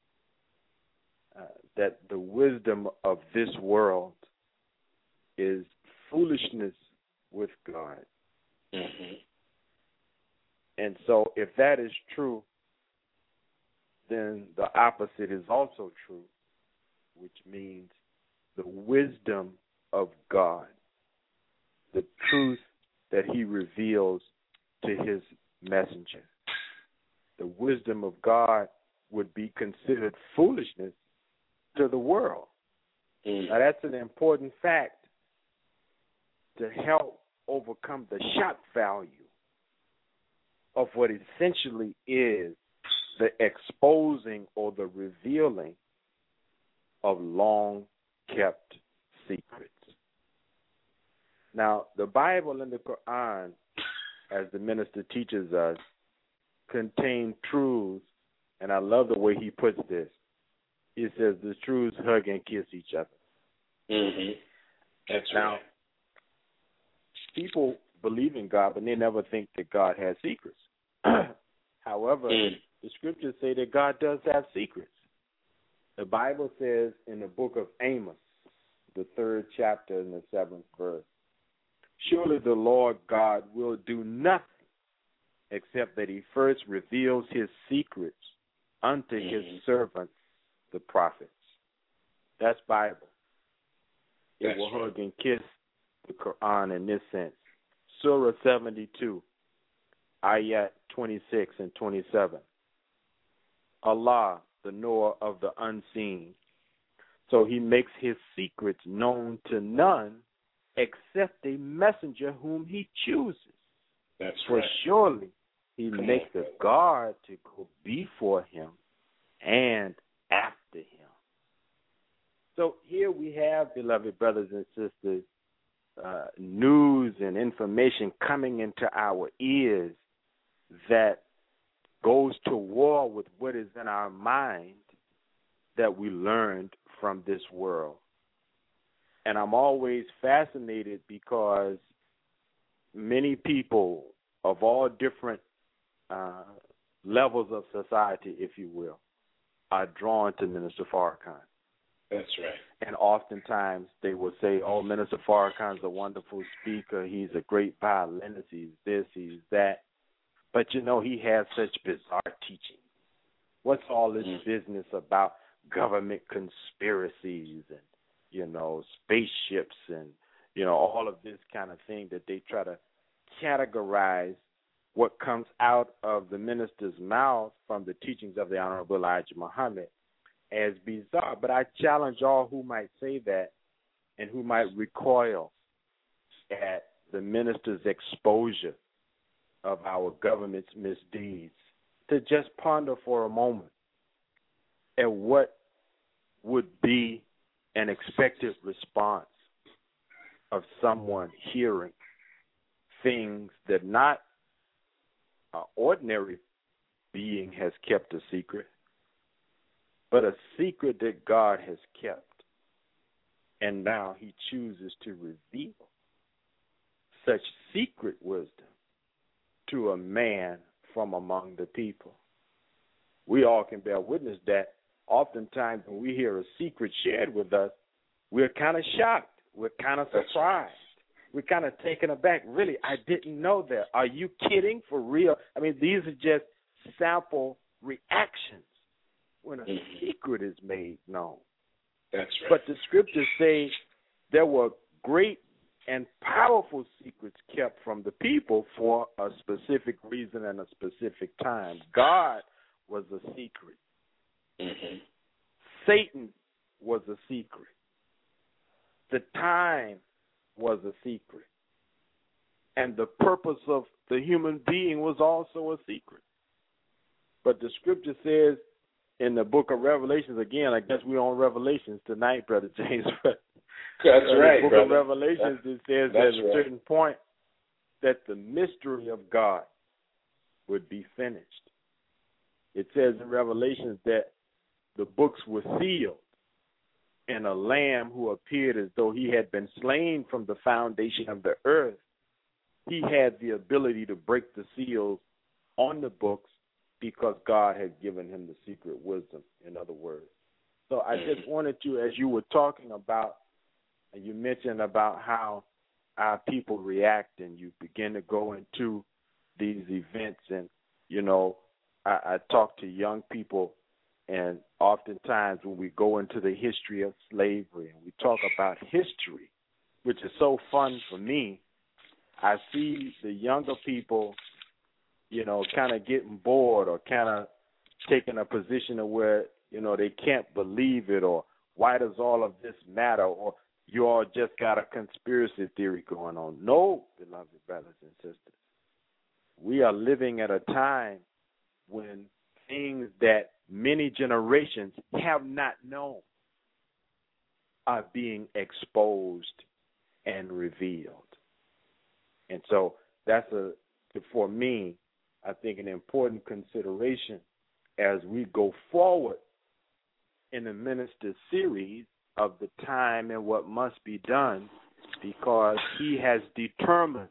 that the wisdom of this world is foolishness with God. Mm-hmm. And so if that is true, then the opposite is also true, which means the wisdom of God, the truth that he reveals to his messenger. The wisdom of God would be considered foolishness to the world. Now, that's an important fact to help overcome the shock value of what essentially is the exposing or the revealing of long-kept secrets. Now, the Bible and the Quran, as the minister teaches us, contain truths, and I love the way he puts this. He says the truths hug and kiss each other. Mm-hmm. That's now, right. People believe in God, but they never think that God has secrets. However, the scriptures say that God does have secrets. The Bible says in the book of Amos, the 3rd chapter and the 7th verse, surely the Lord God will do nothing except that he first reveals his secrets unto his servants, the prophets. That's Bible. It will hug and kiss the Quran in this sense. Surah 72, ayat 26 and 27. Allah, the knower of the unseen. So he makes his secrets known to none except a messenger whom he chooses. That's For right. surely he makes a guard to go before him and after him. So here we have, beloved brothers and sisters, news and information coming into our ears that goes to war with what is in our mind that we learned from this world. And I'm always fascinated because many people of all different levels of society, if you will, are drawn to Minister Farrakhan. That's right. And oftentimes they will say, oh, Minister Farrakhan's a wonderful speaker. He's a great violinist. He's this, he's that. But, you know, he has such bizarre teaching. What's all this business about government conspiracies and, you know, spaceships and, you know, all of this kind of thing that they try to categorize what comes out of the minister's mouth from the teachings of the Honorable Elijah Muhammad as bizarre. But I challenge all who might say that and who might recoil at the minister's exposure of our government's misdeeds to just ponder for a moment at what would be an expected response of someone hearing things that not an ordinary being has kept a secret, but a secret that God has kept. And now he chooses to reveal such secret wisdom to a man from among the people. We all can bear witness that oftentimes when we hear a secret shared with us, we're kind of shocked. We're kind of surprised. We're kind of taken aback. Really, I didn't know that. Are you kidding? For real? I mean, these are just sample reactions when a secret is made known. That's right. But the scriptures say there were great and powerful secrets kept from the people for a specific reason and a specific time. God was a secret. Satan was a secret. The time was a secret. And the purpose of the human being was also a secret. But the scripture says in the book of Revelations, again, I guess we're on Revelations tonight, Brother James. That's right, the book brother. of Revelations, it says at a certain point that the mystery of God would be finished. It says in Revelations that the books were sealed, and a lamb who appeared as though he had been slain from the foundation of the earth, he had the ability to break the seals on the books because God had given him the secret wisdom, in other words. So I just wanted to, as you were talking about, and you mentioned about how our people react and you begin to go into these events, and, you know, I talk to young people, and oftentimes when we go into the history of slavery and we talk about history, which is so fun for me, I see the younger people, kind of getting bored or kind of taking a position of where, they can't believe it, or why does all of this matter, or you all just got a conspiracy theory going on. No, beloved brothers and sisters. We are living at a time when things that many generations have not known are being exposed and revealed. And so that's, for me, I think an important consideration as we go forward in the minister series of the time and what must be done, because he has determined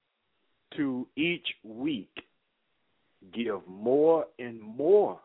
to each week give more and more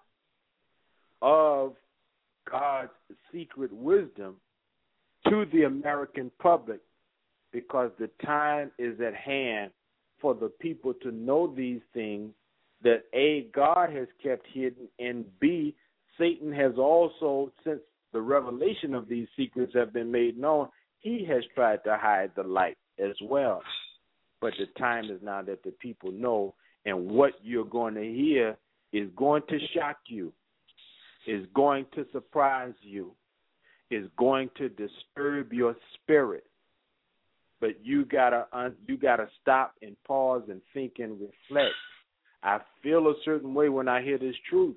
of God's secret wisdom to the American public, because the time is at hand for the people to know these things that A, God has kept hidden, and B, Satan has also, since the revelation of these secrets have been made known, he has tried to hide the light as well. But the time is now that the people know, and what you're going to hear is going to shock you, is going to surprise you, is going to disturb your spirit. But you gotta stop and pause and think and reflect. I feel a certain way when I hear this truth,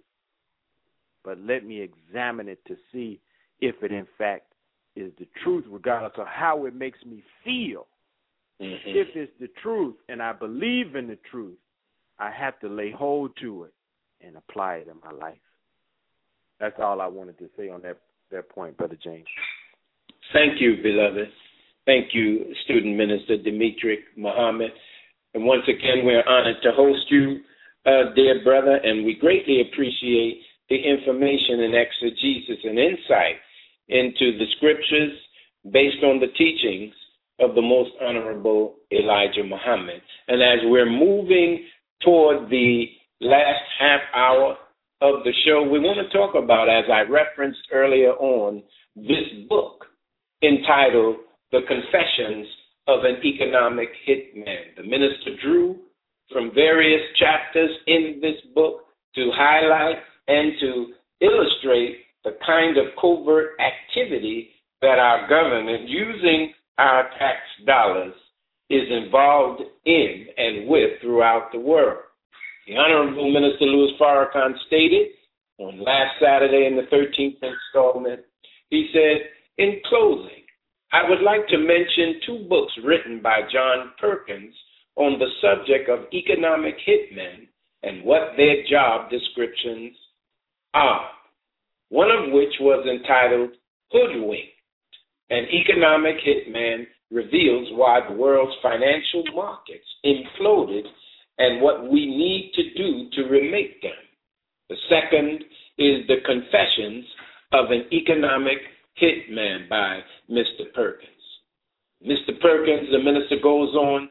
but let me examine it to see if it in fact is the truth, regardless of how it makes me feel. Mm-hmm. If it's the truth and I believe in the truth, I have to lay hold to it and apply it in my life. That's all I wanted to say on that point, Brother James. Thank you, beloved. Thank you, Student Minister Demetric Muhammad. And once again, we're honored to host you, dear brother, and we greatly appreciate the information and exegesis and insight into the scriptures based on the teachings of the Most Honorable Elijah Muhammad. And as we're moving toward the last half hour of the show, we want to talk about, as I referenced earlier on, this book entitled The Confessions of an Economic Hitman. The minister drew from various chapters in this book to highlight and to illustrate the kind of covert activity that our government, using our tax dollars, is involved in and with throughout the world. The Honorable Minister Louis Farrakhan stated on last Saturday in the 13th installment, he said, in closing, I would like to mention two books written by John Perkins on the subject of economic hitmen and what their job descriptions are, one of which was entitled Hoodwinked. An economic hitman reveals why the world's financial markets imploded and what we need to do to remake them. The second is The Confessions of an Economic Hitman by Mr. Perkins. Mr. Perkins, the minister goes on,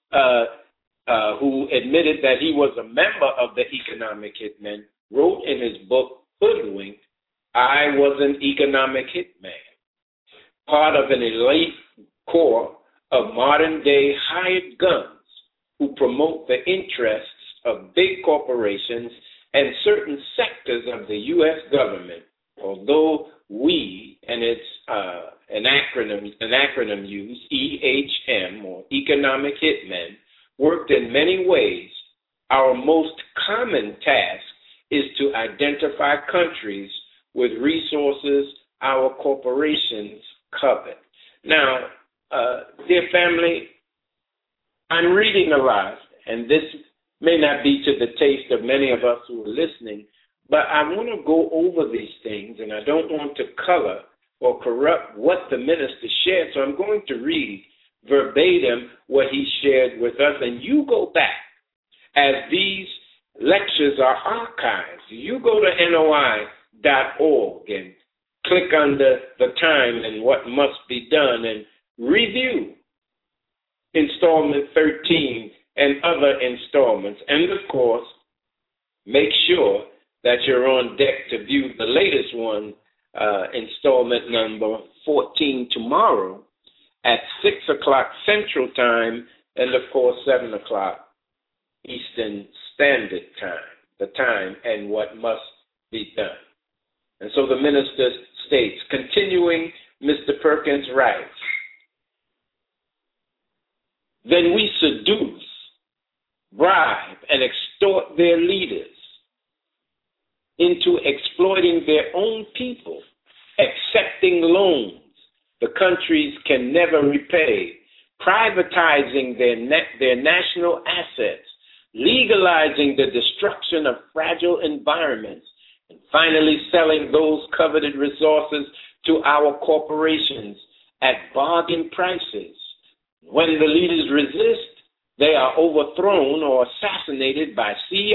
who admitted that he was a member of the economic hitman, wrote in his book, Hoodwinked, I was an economic hitman, part of an elite corps of modern-day hired guns who promote the interests of big corporations and certain sectors of the U.S. government, although we, and it's an acronym used, EHM, or Economic Hitmen, worked in many ways. Our most common task is to identify countries with resources our corporations covet. Now, dear family, I'm reading a lot, and this may not be to the taste of many of us who are listening, but I want to go over these things, and I don't want to color or corrupt what the minister shared, so I'm going to read verbatim what he shared with us, and you go back. As these lectures are archived, you go to NOI.org and click under the time and what must be done and review installment 13 and other installments. And, of course, make sure that you're on deck to view the latest one, installment number 14 tomorrow, at 6 o'clock Central Time, and of course 7 o'clock Eastern Standard Time, the time and what must be done. And so the minister states, continuing, Mr. Perkins writes, then we seduce, bribe, and extort their leaders into exploiting their own people, accepting loans the countries can never repay, privatizing their national assets, legalizing the destruction of fragile environments, and finally selling those coveted resources to our corporations at bargain prices. When the leaders resist, they are overthrown or assassinated by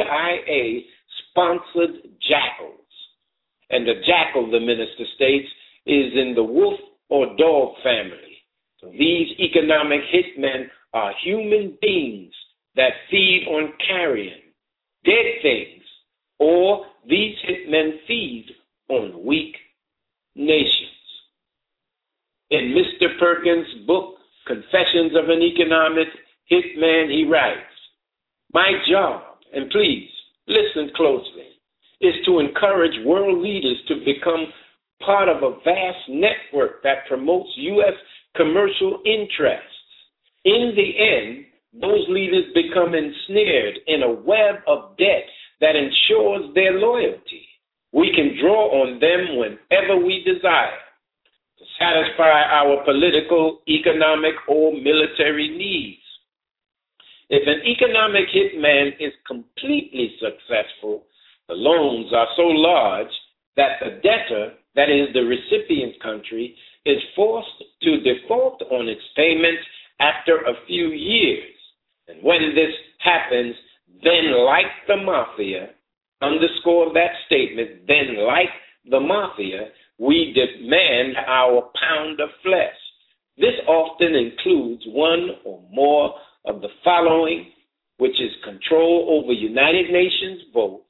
CIA-sponsored jackals. And the jackal, the minister states, is in the wolf or dog family. So these economic hitmen are human beings that feed on carrion, dead things, or these hitmen feed on weak nations. In Mr. Perkins' book, Confessions of an Economic Hitman, he writes, my job, and please listen closely, is to encourage world leaders to become part of a vast network that promotes U.S. commercial interests. In the end, those leaders become ensnared in a web of debt that ensures their loyalty. We can draw on them whenever we desire to satisfy our political, economic, or military needs. If an economic hitman is completely successful, the loans are so large that the debtor, that is the recipient country, is forced to default on its payments after a few years. And when this happens, then like the mafia, underscore that statement, then like the mafia, we demand our pound of flesh. This often includes one or more of the following, which is control over United Nations votes,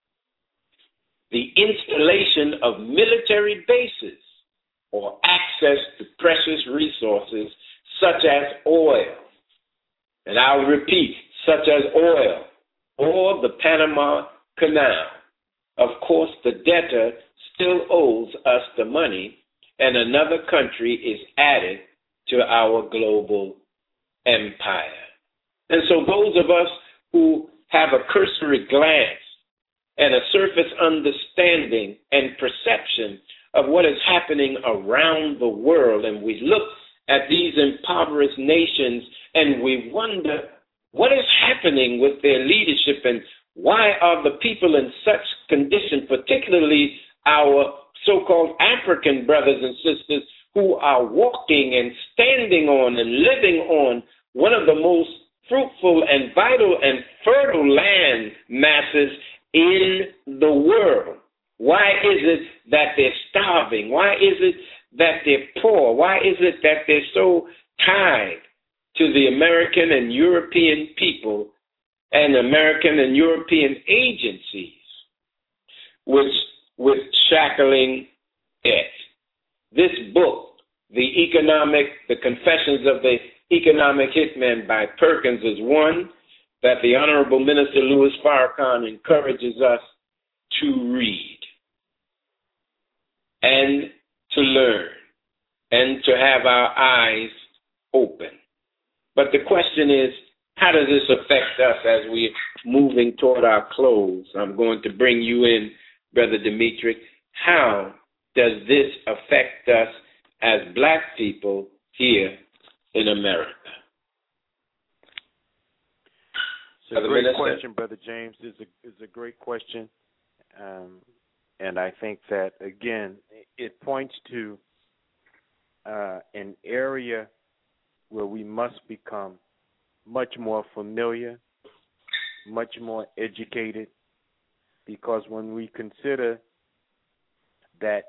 the installation of military bases, or access to precious resources such as oil. And I'll repeat, such as oil or the Panama Canal. Of course, the debtor still owes us the money, and another country is added to our global empire. And so those of us who have a cursory glance and a surface understanding and perception of what is happening around the world, and we look at these impoverished nations and we wonder what is happening with their leadership and why are the people in such condition, particularly our so-called African brothers and sisters who are walking and standing on and living on one of the most fruitful and vital and fertile land masses in the world. Why is it that they're starving? Why is it that they're poor? Why is it that they're so tied to the American and European people and American and European agencies with shackling debt? This book, The Confessions of the Economic Hitman by Perkins, is one that the Honorable Minister Louis Farrakhan encourages us to read and to learn and to have our eyes open. But the question is, how does this affect us as we're moving toward our close? I'm going to bring you in, Brother Dimitri. How does this affect us as black people here in America? It's a great question, Brother James. It's a great question. And I think that, again, it points to an area where we must become much more familiar, much more educated, because when we consider that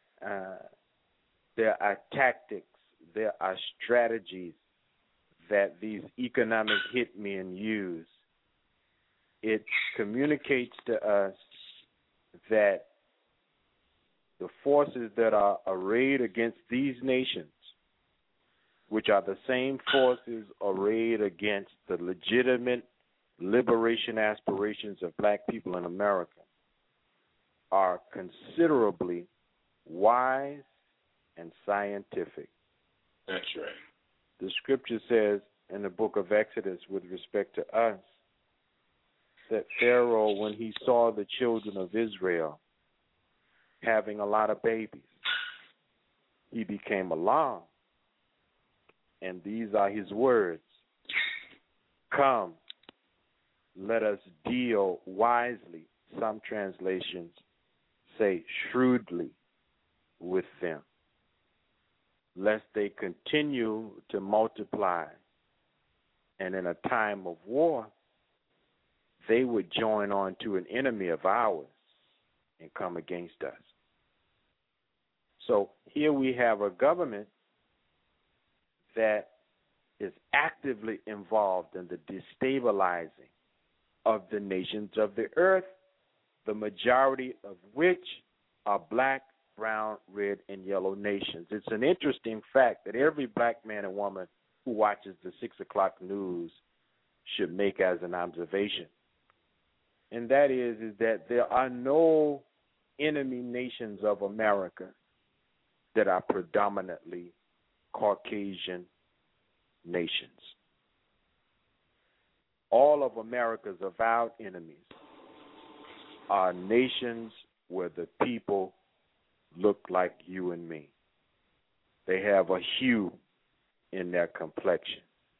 there are tactics, there are strategies that these economic hitmen use, it communicates to us that the forces that are arrayed against these nations which are the same forces arrayed against the legitimate liberation aspirations of black people in America, are considerably wise and scientific. That's right. The scripture says in the book of Exodus with respect to us that Pharaoh, when he saw the children of Israel having a lot of babies, he became alarmed. And these are his words. Come, let us deal wisely. Some translations say shrewdly with them, lest they continue to multiply, and in a time of war, they would join on to an enemy of ours and come against us. So here we have a government that is actively involved in the destabilizing of the nations of the earth, the majority of which are black, brown, red, and yellow nations. It's an interesting fact that every black man and woman who watches the 6 o'clock news should make as an observation. And that is that there are no enemy nations of America that are predominantly Caucasian nations. All of America's avowed enemies are nations where the people look like you and me. They have a hue in their complexion.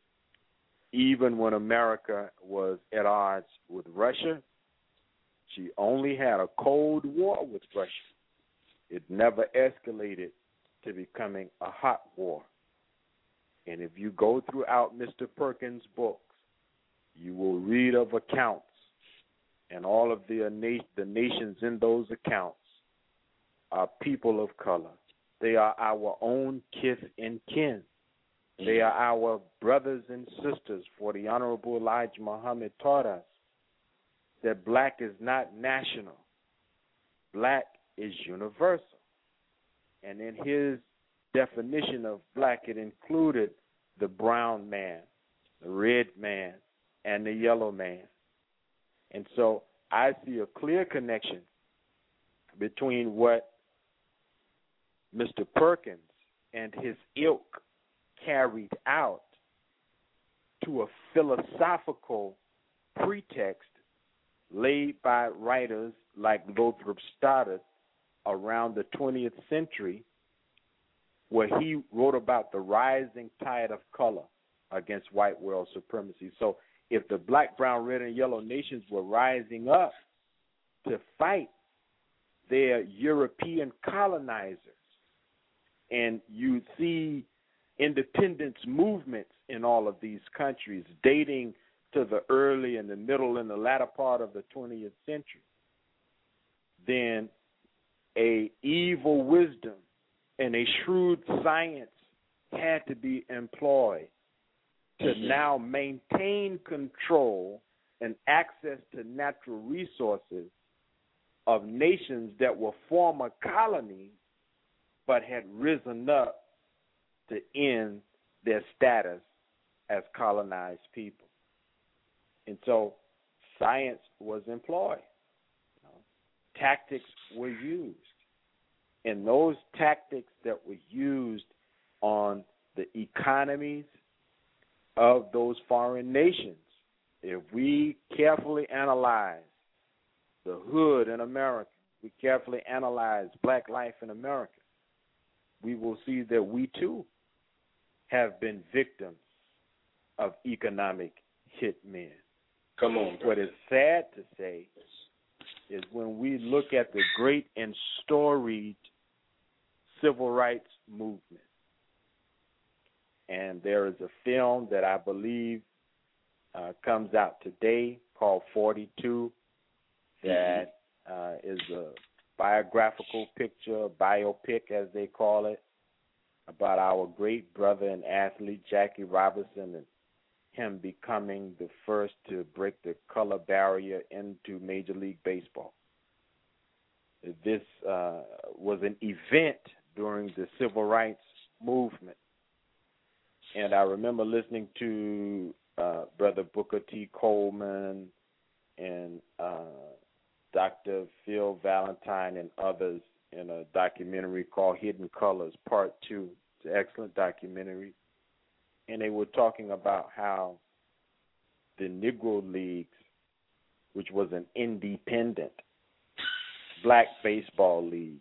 Even when America was at odds with Russia, she only had a Cold War with Russia. It never escalated to becoming a hot war. And if you go throughout Mr. Perkins' books, you will read of accounts, and all of the nations in those accounts are people of color. They are our own kith and kin. They are our brothers and sisters, for the Honorable Elijah Muhammad taught us that black is not national. Black is universal. And in his definition of black, it included the brown man, the red man, and the yellow man. And so I see a clear connection between what Mr. Perkins and his ilk carried out to a philosophical pretext laid by writers like Lothrop Stoddard around the 20th century, where he wrote about the rising tide of color against white world supremacy. So if the black, brown, red, and yellow nations were rising up to fight their European colonizers, and you see independence movements in all of these countries dating to the early and the middle and the latter part of the 20th century, then a evil wisdom and a shrewd science had to be employed to now maintain control and access to natural resources of nations that were former colonies but had risen up to end their status as colonized people. And so science was employed. Tactics were used. And those tactics that were used on the economies of those foreign nations, if we carefully analyze the hood in America, we carefully analyze black life in America, we will see that we too have been victims of economic hitmen. Come on, brother. What is sad to say is when we look at the great and storied civil rights movement, and there is a film that I believe comes out today called 42 that is a biographical picture, biopic as they call it, about our great brother and athlete Jackie Robinson and him becoming the first to break the color barrier into Major League Baseball. This was an event during the civil rights movement. And I remember listening to Brother Booker T. Coleman and Dr. Phil Valentine and others in a documentary called Hidden Colors, Part 2. It's an excellent documentary. And they were talking about how the Negro Leagues, which was an independent black baseball league,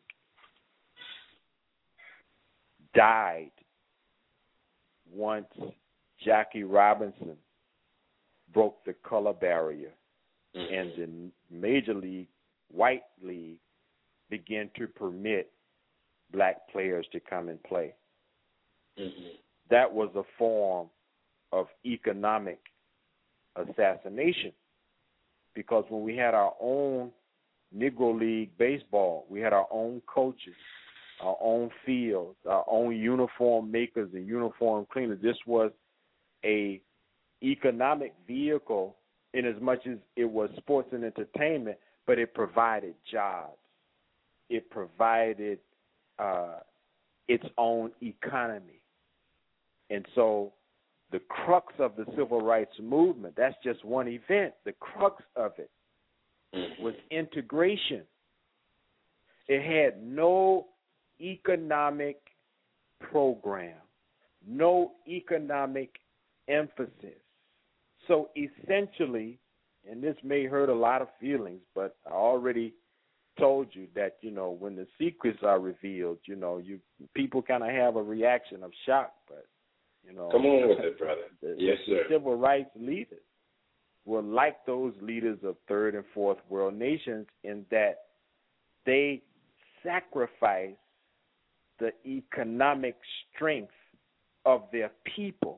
died once Jackie Robinson broke the color barrier and the Major League, White League, began to permit black players to come and play. That was a form of economic assassination, because when we had our own Negro League baseball, we had our own coaches, our own fields, our own uniform makers and uniform cleaners. This was a economic vehicle in as much as it was sports and entertainment, but it provided jobs. It provided its own economy. And so the crux of the civil rights movement, that's just one event. The crux of it was integration. It had no economic program, no economic emphasis. So essentially, and this may hurt a lot of feelings, but I already told you that, when the secrets are revealed, people kind of have a reaction of shock, but, Come on with it, brother. Yes, sir. The civil rights leaders were like those leaders of third and fourth world nations in that they sacrificed the economic strength of their people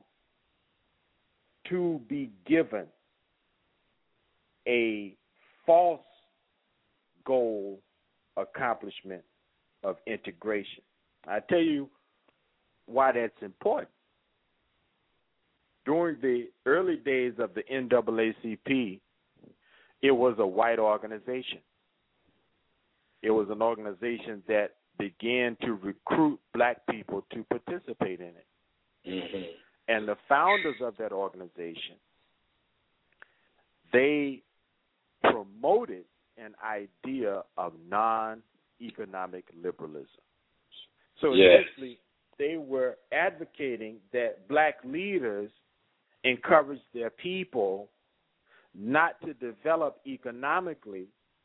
to be given a false goal accomplishment of integration. I tell you why that's important. During the early days of the NAACP, it was a white organization. It was an organization that began to recruit black people to participate in it. And the founders of that organization, they promoted an idea of non-economic liberalism. So essentially, they were advocating that black leaders encourage their people not to develop economically,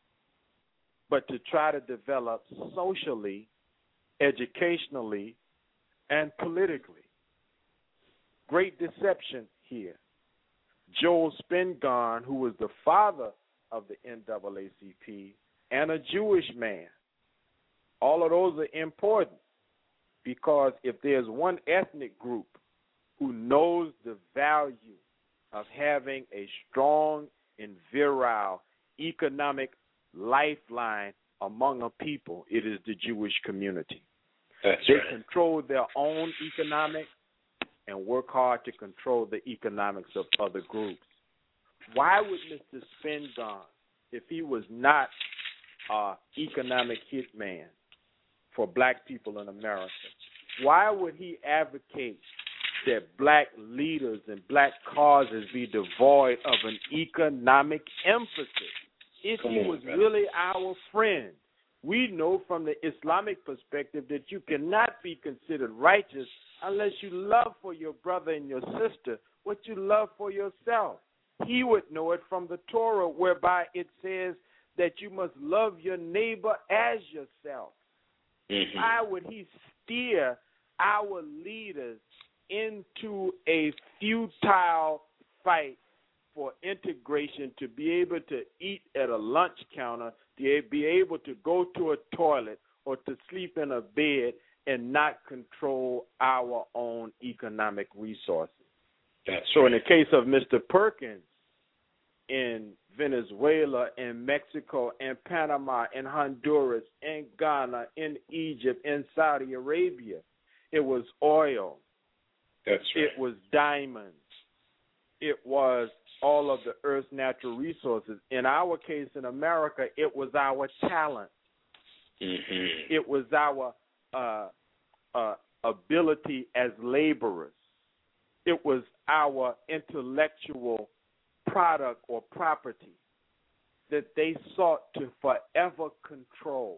but to try to develop socially, educationally, and politically. Great deception here. Joel Spingarn, who was the father of the NAACP, and a Jewish man. All of those are important, because if there's one ethnic group who knows the value of having a strong and virile economic lifeline among a people, it is the Jewish community. They control their own economics and work hard to control the economics of other groups. Why would Mr. Spingarn, if he was not an economic hitman for black people in America, why would he advocate that black leaders and black causes be devoid of an economic emphasis? If he was really our friend, we know from the Islamic perspective that you cannot be considered righteous unless you love for your brother and your sister what you love for yourself. He would know it from the Torah, whereby it says that you must love your neighbor as yourself. Why would he steer our leaders into a futile fight for integration, to be able to eat at a lunch counter, to be able to go to a toilet or to sleep in a bed and not control our own economic resources? So in the case of Mr. Perkins, in Venezuela, in Mexico, in Panama, in Honduras, in Ghana, in Egypt, in Saudi Arabia, it was oil. That's right. It was diamonds. It was all of the earth's natural resources. In our case in America, it was our talent. It was our ability as laborers. It was our intellectual product or property that they sought to forever control.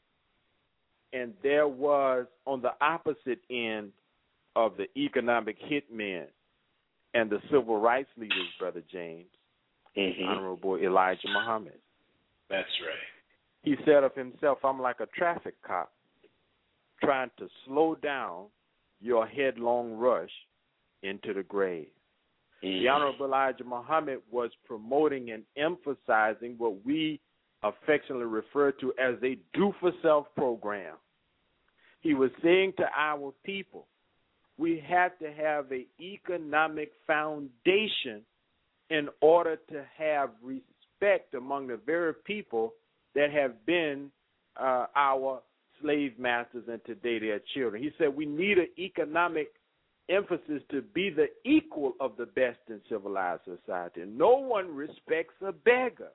And there was, on the opposite end of the economic hitmen and the civil rights leaders, Brother James, Honorable Elijah Muhammad. That's right. He said of himself, I'm like a traffic cop trying to slow down your headlong rush into the grave. The Honorable Elijah Muhammad was promoting and emphasizing what we affectionately refer to as a do-for-self program. He was saying to our people, we have to have an economic foundation in order to have respect among the very people that have been our slave masters and today their children. He said we need an economic emphasis to be the equal of the best in civilized society. No one respects a beggar.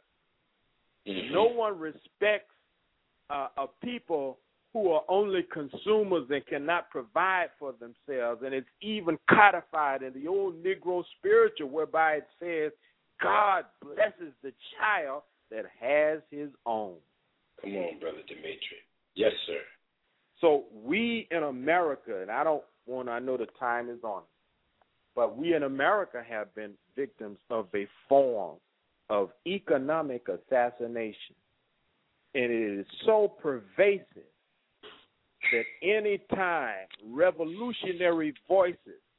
No one respects a people who are only consumers and cannot provide for themselves. And it's even codified in the old Negro spiritual whereby it says, God blesses the child that has his own. Come on, Brother Dimitri. Yes, sir. So we in America, and I know the time is on, but we in America have been victims of a form of economic assassination. And it is so pervasive that any time revolutionary voices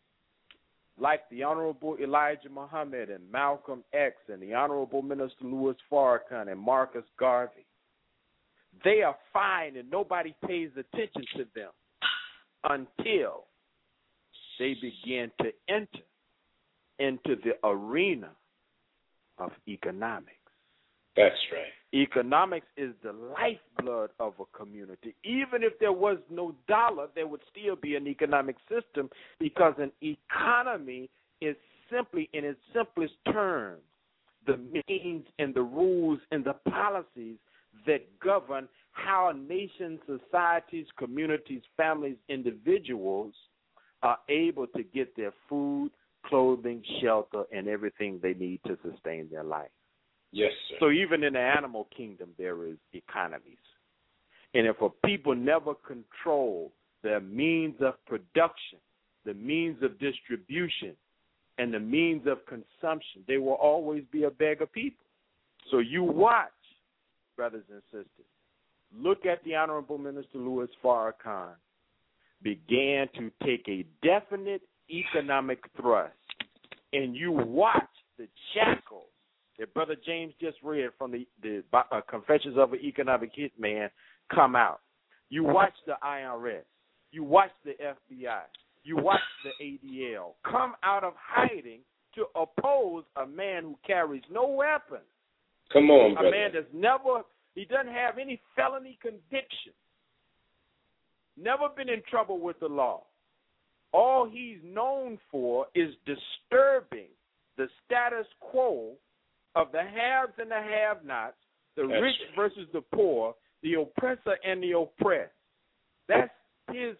like the Honorable Elijah Muhammad and Malcolm X and the Honorable Minister Louis Farrakhan and Marcus Garvey, they are fine and nobody pays attention to them until they begin to enter into the arena of economics. That's right. Economics is the lifeblood of a community. Even if there was no dollar, there would still be an economic system because an economy is simply, in its simplest terms, the means and the rules and the policies that govern how nations, societies, communities, families, individuals are able to get their food, clothing, shelter, and everything they need to sustain their life. Yes, sir. So even in the animal kingdom, there is economies. And if a people never control their means of production, the means of distribution, and the means of consumption, they will always be a beggar people. So you watch, brothers and sisters, look at the Honorable Minister Louis Farrakhan began to take a definite economic thrust, and you watch the shackles that Brother James just read from the Confessions of an Economic Hitman come out. You watch the IRS. You watch the FBI. You watch the ADL come out of hiding to oppose a man who carries no weapon. Come on, brother. A man he doesn't have any felony conviction. Never been in trouble with the law. All he's known for is disturbing the status quo of the haves and the have-nots, the rich versus the poor, the oppressor and the oppressed. That's his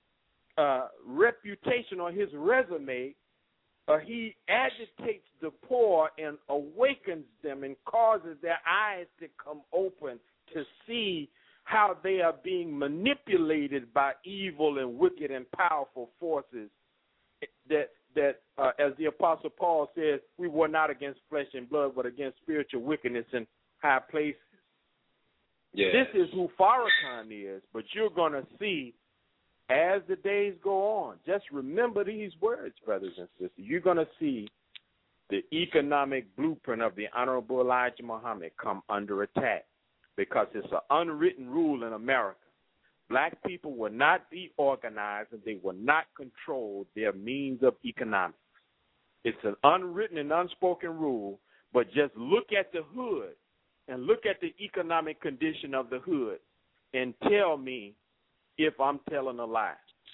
reputation or his resume. He agitates the poor and awakens them and causes their eyes to come open to see how they are being manipulated by evil and wicked and powerful forces that as the Apostle Paul says, we war not against flesh and blood, but against spiritual wickedness in high places. Yes. This is who Farrakhan is, but you're going to see as the days go on. Just remember these words, brothers and sisters. You're going to see the economic blueprint of the Honorable Elijah Muhammad come under attack because it's an unwritten rule in America. Black people will not be organized and they will not control their means of economics. It's an unwritten and unspoken rule, but just look at the hood and look at the economic condition of the hood and tell me if I'm telling a lie.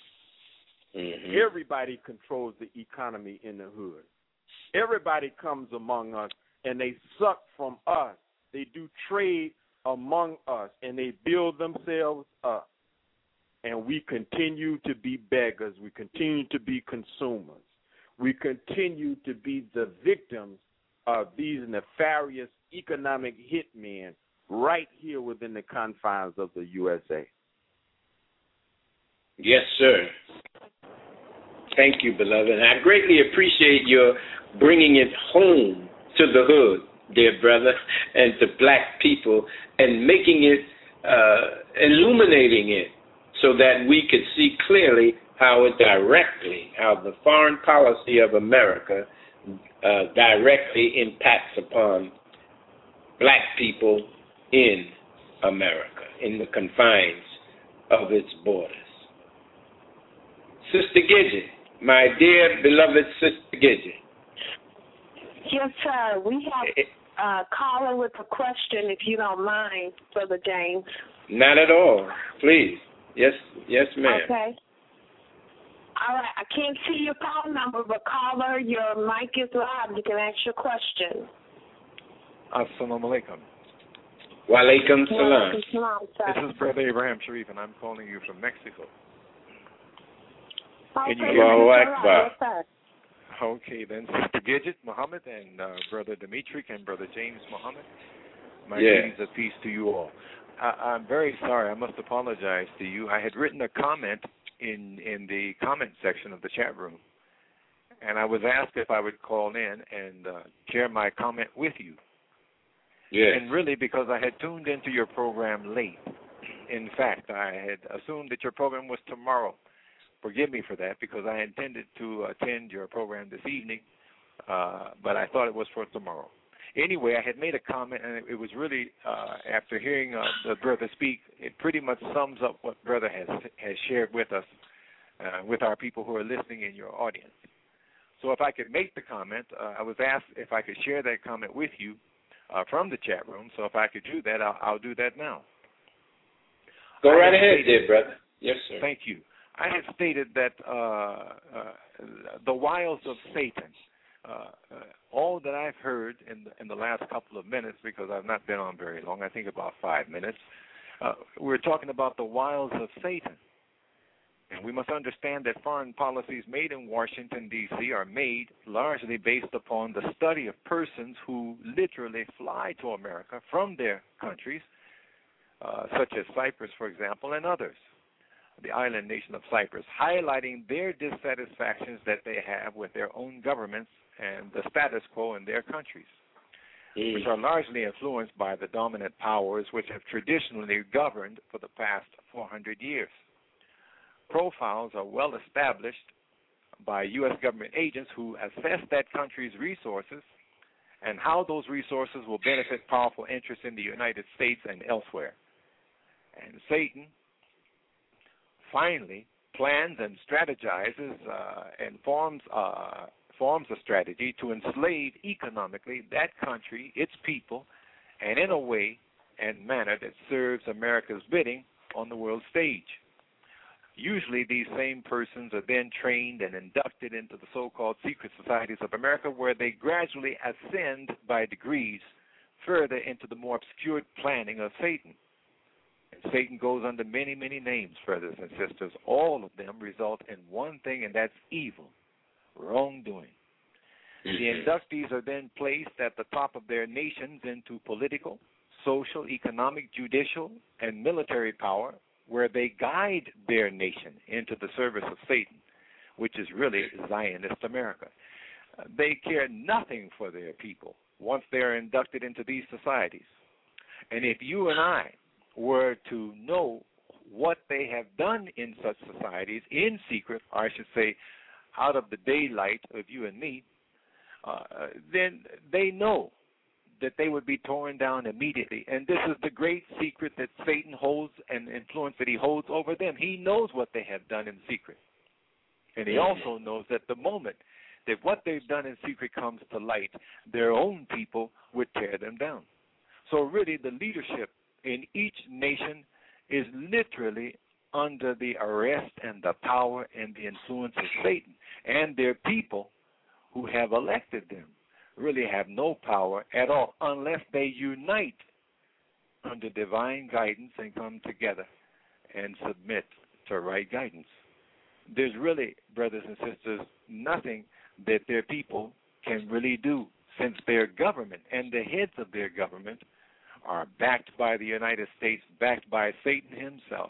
Everybody controls the economy in the hood. Everybody comes among us and they suck from us. They do trade among us and they build themselves up. And we continue to be beggars. We continue to be consumers. we continue to be the victims of these nefarious economic hitmen right here within the confines of the USA. Yes, sir. Thank you, beloved. And I greatly appreciate your bringing it home to the hood, dear brother, and to black people, and making it, illuminating it, so that we could see clearly how the foreign policy of America directly impacts upon black people in America, in the confines of its borders. Sister Gidget, my dear beloved Sister Gidget. Yes, sir. We have a caller with a question, if you don't mind, Brother James. Not at all. Please. Yes, ma'am. Okay. All right. I can't see your call number, but caller, your mic is live. You can ask your question. Assalamu alaikum. Wa alaikum salam. This is Brother Abraham Sharif, and I'm calling you from Mexico. Okay. Can you hear me? Akbar. Yes, Okay, then Sister Gidget Muhammad and Brother Dimitri and Brother James Muhammad. My Yeah. greetings of peace to you all. I'm very sorry. I must apologize to you. I had written a comment in the comment section of the chat room, and I was asked if I would call in and share my comment with you. Yes. And really, because I had tuned into your program late. In fact, I had assumed that your program was tomorrow. Forgive me for that, because I intended to attend your program this evening, but I thought it was for tomorrow. Anyway, I had made a comment, and it was really, after hearing the brother speak, it pretty much sums up what brother has shared with us, with our people who are listening in your audience. So if I could make the comment, I was asked if I could share that comment with you from the chat room. So if I could do that, I'll do that now. Go right ahead, dear brother. Yes, sir. Thank you. I had stated that the wiles of Satan, all that I've heard in the last couple of minutes, because I've not been on very long, I think about 5 minutes, we're talking about the wiles of Satan. And we must understand that foreign policies made in Washington, D.C. are made largely based upon the study of persons who literally fly to America from their countries, such as Cyprus, for example, and others, the island nation of Cyprus, highlighting their dissatisfactions that they have with their own governments and the status quo in their countries, which are largely influenced by the dominant powers which have traditionally governed for the past 400 years. Profiles are well established by U.S. government agents who assess that country's resources and how those resources will benefit powerful interests in the United States and elsewhere. And Satan finally plans and strategizes and forms a strategy to enslave economically that country, its people, and in a way and manner that serves America's bidding on the world stage. Usually these same persons are then trained and inducted into the so-called secret societies of America, where they gradually ascend by degrees further into the more obscure planning of Satan. And Satan goes under many, many names, brothers and sisters. All of them result in one thing, and that's evil, wrongdoing. The inductees are then placed at the top of their nations into political, social, economic, judicial, and military power, where they guide their nation into the service of Satan, which is really Zionist America. They care nothing for their people once they are inducted into these societies. And if you and I were to know what they have done in such societies in secret, or I should say out of the daylight of you and me, then they know that they would be torn down immediately. And this is the great secret that Satan holds and influence that he holds over them. He knows what they have done in secret. And he also knows that the moment that what they've done in secret comes to light, their own people would tear them down. So really the leadership in each nation is literally under the arrest and the power and the influence of Satan. And their people who have elected them really have no power at all unless they unite under divine guidance and come together and submit to right guidance. There's really, brothers and sisters, nothing that their people can really do, since their government and the heads of their government are backed by the United States, backed by Satan himself.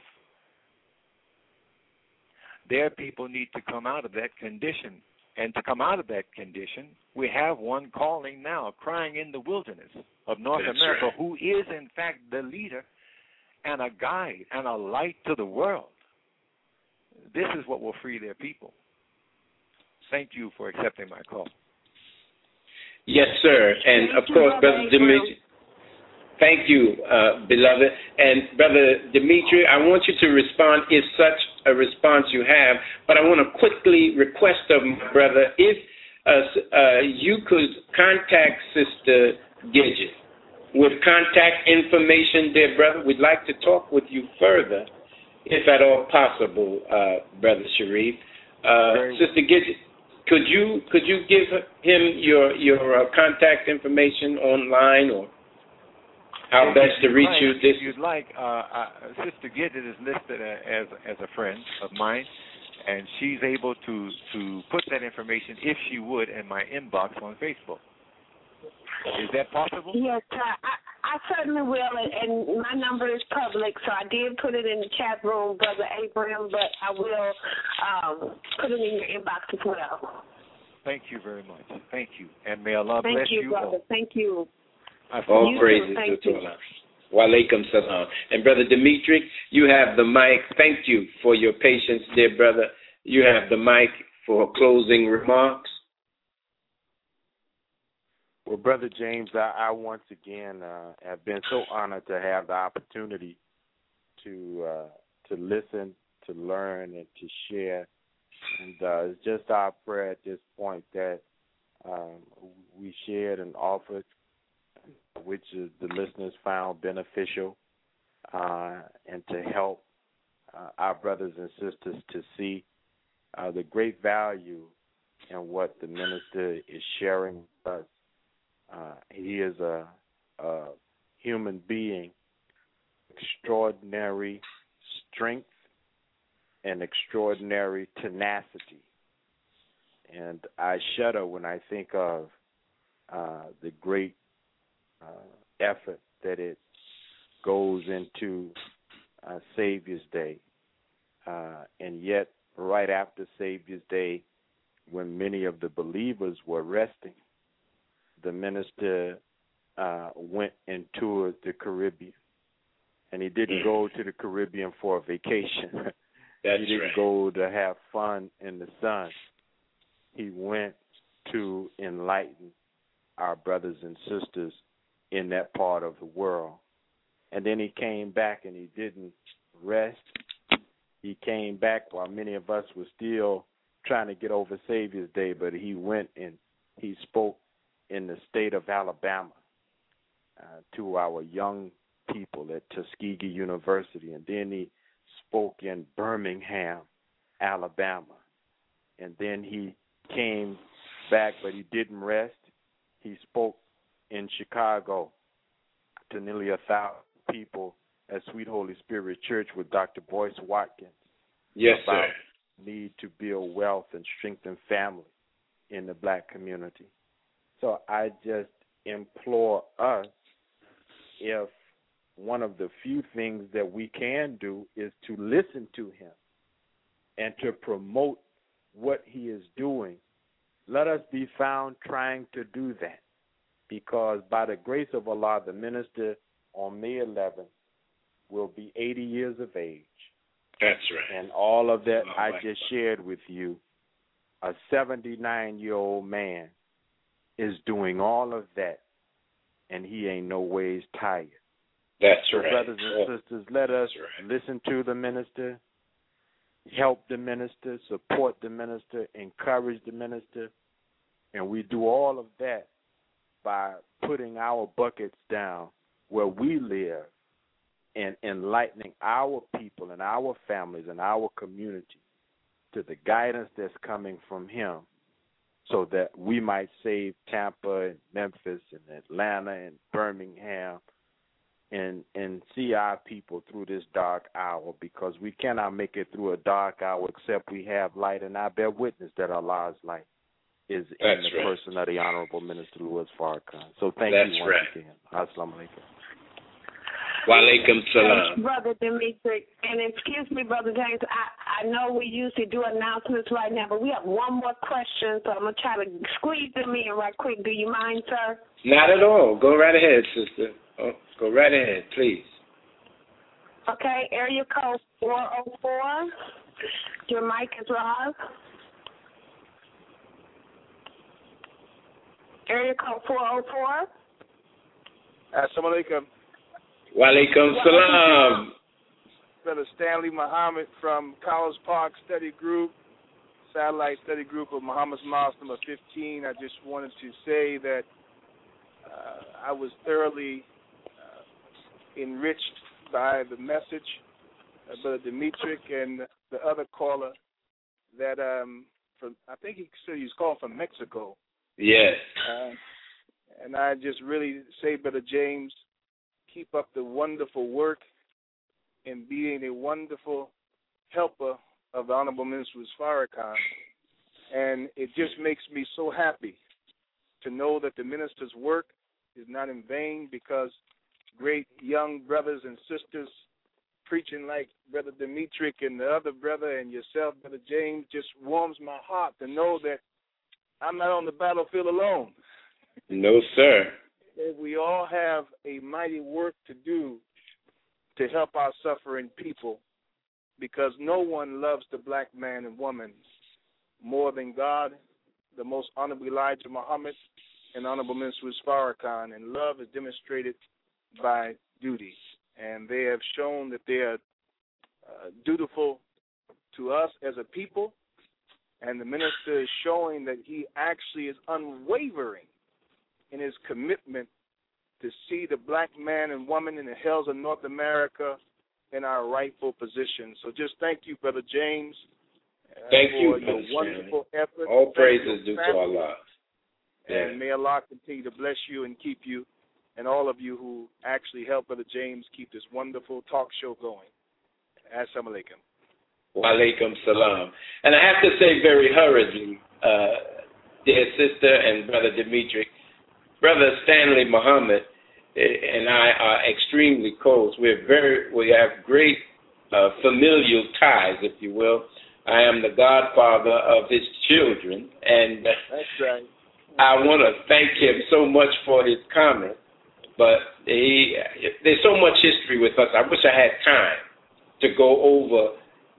Their people need to come out of that condition. And to come out of that condition, we have one calling now, crying in the wilderness of North America, right. who is, in fact, the leader and a guide and a light to the world. This is what will free their people. Thank you for accepting my call. Yes, sir. And, of course, Brother Dimitri, thank you, beloved. And, Brother Dimitri, I want you to respond if such a response you have, but I want to quickly request of my brother, if you could contact Sister Gidget with contact information, dear brother. We'd like to talk with you further, if at all possible, Brother Sharif. Sister Gidget, could you give him your contact information online, or how best to reach you? If you'd like, Sister Gidget is listed as a friend of mine, and she's able to put that information, if she would, in my inbox on Facebook. Is that possible? Yes, I certainly will, and my number is public, so I did put it in the chat room, Brother Abraham, but I will put it in your inbox as well. Thank you very much. Thank you. And may Allah bless Thank you, brother. all. Thank you. All praises to Allah. Wa alaikum salam. And Brother Dimitri, you have the mic. Thank you for your patience, dear brother. You have the mic for closing remarks. Well, Brother James, I once again have been so honored to have the opportunity to listen, to learn, and to share. And it's just our prayer at this point that we shared and offered, which is the listeners found beneficial, and to help our brothers and sisters to see the great value in what the minister is sharing with us. He is a human being, extraordinary strength and extraordinary tenacity. And I shudder when I think of the great effort that it goes into Savior's Day. And yet, right after Savior's Day, when many of the believers were resting, the minister went and toured the Caribbean. And he didn't go to the Caribbean for a vacation. He didn't go to have fun in the sun. He went to enlighten our brothers and sisters in that part of the world. And then he came back and he didn't rest. He came back while many of us were still trying to get over Savior's Day, but he went and he spoke in the state of Alabama to our young people at Tuskegee University. And then he spoke in Birmingham, Alabama. And then he came back, but he didn't rest. He spoke in Chicago to nearly 1,000 people at Sweet Holy Spirit Church with Dr. Boyce Watkins. Yes, about sir. need to build wealth and strengthen family in the black community. So I just implore us, if one of the few things that we can do is to listen to him and to promote what he is doing, let us be found trying to do that. Because by the grace of Allah, the minister on May 11th will be 80 years of age. That's right. And all of that I just shared with you, a 79-year-old man is doing all of that, and he ain't no ways tired. That's so right. Brothers and sisters, let us listen to the minister, help the minister, support the minister, encourage the minister, and we do all of that by putting our buckets down where we live and enlightening our people and our families and our community to the guidance that's coming from him, so that we might save Tampa and Memphis and Atlanta and Birmingham and see our people through this dark hour, because we cannot make it through a dark hour except we have light, and I bear witness that Allah is light. is in the person of the Honorable Minister Louis Farrakhan. So thank you once again. Assalamu alaikum. Wa alaikum salam. Brother Dimitri, and excuse me, Brother James, I know we usually do announcements right now, but we have one more question, so I'm going to try to squeeze them in right quick. Do you mind, sir? Not at all. Go right ahead, sister. Oh, go right ahead, please. Okay, area code 404. Your mic is live. Area code 404. Assalamu alaikum. Wa alaikum salam. Brother Stanley Muhammad from College Park Study Group, Satellite Study Group of Muhammad's Mosque number 15. I just wanted to say that I was thoroughly enriched by the message of Brother Dimitri and the other caller that from, I think he said he was calling from Mexico. Yes. And I just really say, Brother James, keep up the wonderful work in being a wonderful helper of the Honorable Minister Farrakhan. And it just makes me so happy to know that the minister's work is not in vain, because great young brothers and sisters preaching like Brother Dimitri and the other brother and yourself, Brother James, just warms my heart to know that I'm not on the battlefield alone. No, sir. We all have a mighty work to do to help our suffering people, because no one loves the black man and woman more than God, the most Honorable Elijah Muhammad, and Honorable Minister Farrakhan. And love is demonstrated by duty. And they have shown that they are dutiful to us as a people. And the minister is showing that he actually is unwavering in his commitment to see the black man and woman in the hills of North America in our rightful position. So just thank you, Brother James, thank for you, your wonderful effort. All praises due to Allah. And may Allah continue to bless you and keep you, and all of you who actually help Brother James keep this wonderful talk show going. Assalamu alaikum. Wa alaikum salam. And I have to say very hurriedly, dear sister and Brother Dimitri, Brother Stanley Muhammad and I are extremely close. We have great familial ties, if you will. I am the godfather of his children, and that's right. I want to thank him so much for his comment. But there's so much history with us. I wish I had time to go over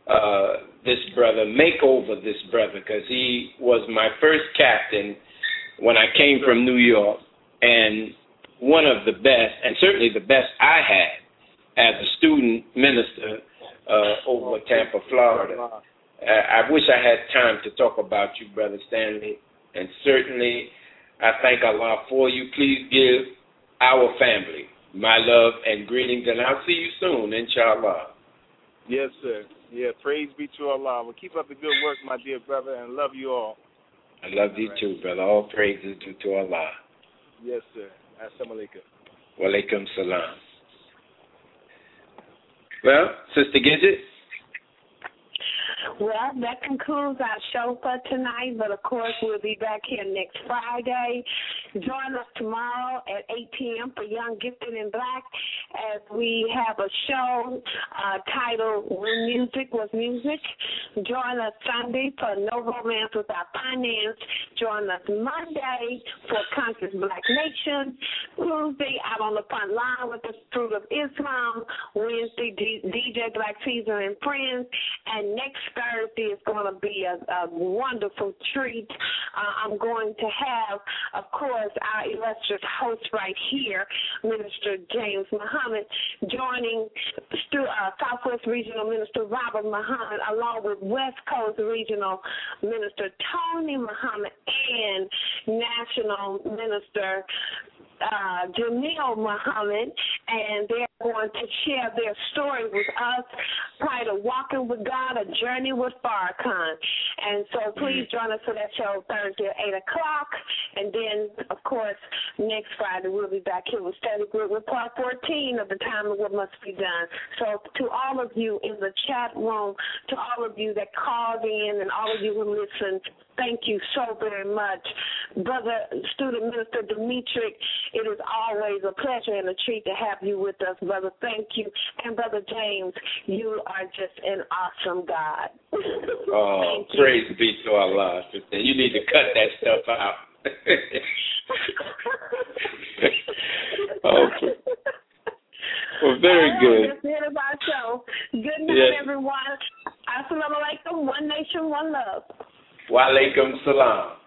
this brother, make over this brother, because he was my first captain when I came from New York, and one of the best, and certainly the best I had as a student minister over Tampa, Florida. I wish I had time to talk about you, Brother Stanley, and certainly I thank Allah for you. Please give our family my love and greetings, and I'll see you soon, inshallah. Yes, sir. Yeah, praise be to Allah. Well, keep up the good work, my dear brother, and love you all. I love you too, brother. All praises due to Allah. Yes, sir. Assalamu alaikum. Wa alaikum salam. Well, Sister Gidget? Well, that concludes our show for tonight, but of course we'll be back here next Friday. Join us tomorrow at 8 p.m. for Young Gifted in Black, as we have a show titled When Music Was Music. Join us Sunday for No Romance Without Finance. Join us Monday for Conscious Black Nation. Tuesday, out on the front line with the Fruit of Islam. Wednesday, DJ Black Caesar and Friends. And next Thursday is going to be a wonderful treat. I'm going to have, of course, our illustrious host right here, Minister James Muhammad, joining Southwest Regional Minister Robert Muhammad, along with West Coast Regional Minister Tony Muhammad and National Minister Jamil Muhammad, and they're going to share their story with us, titled Walking with God, A Journey with Farrakhan. And so please join us for that show Thursday at 8 o'clock. And then, of course, next Friday we'll be back here with Study Group with part 14 of The Time of What Must Be Done. So to all of you in the chat room, to all of you that called in, and all of you who listened, Thank you so very much. Brother Student Minister Demetric, it is always a pleasure and a treat to have you with us, brother. Thank you. And Brother James, you are just an awesome God. Oh, praise be to Allah. You need to cut that stuff out. Okay. Well, very good. That's it about show. Good night, everyone. Assalamu alaikum. One nation, one love. Wa alaikum salam.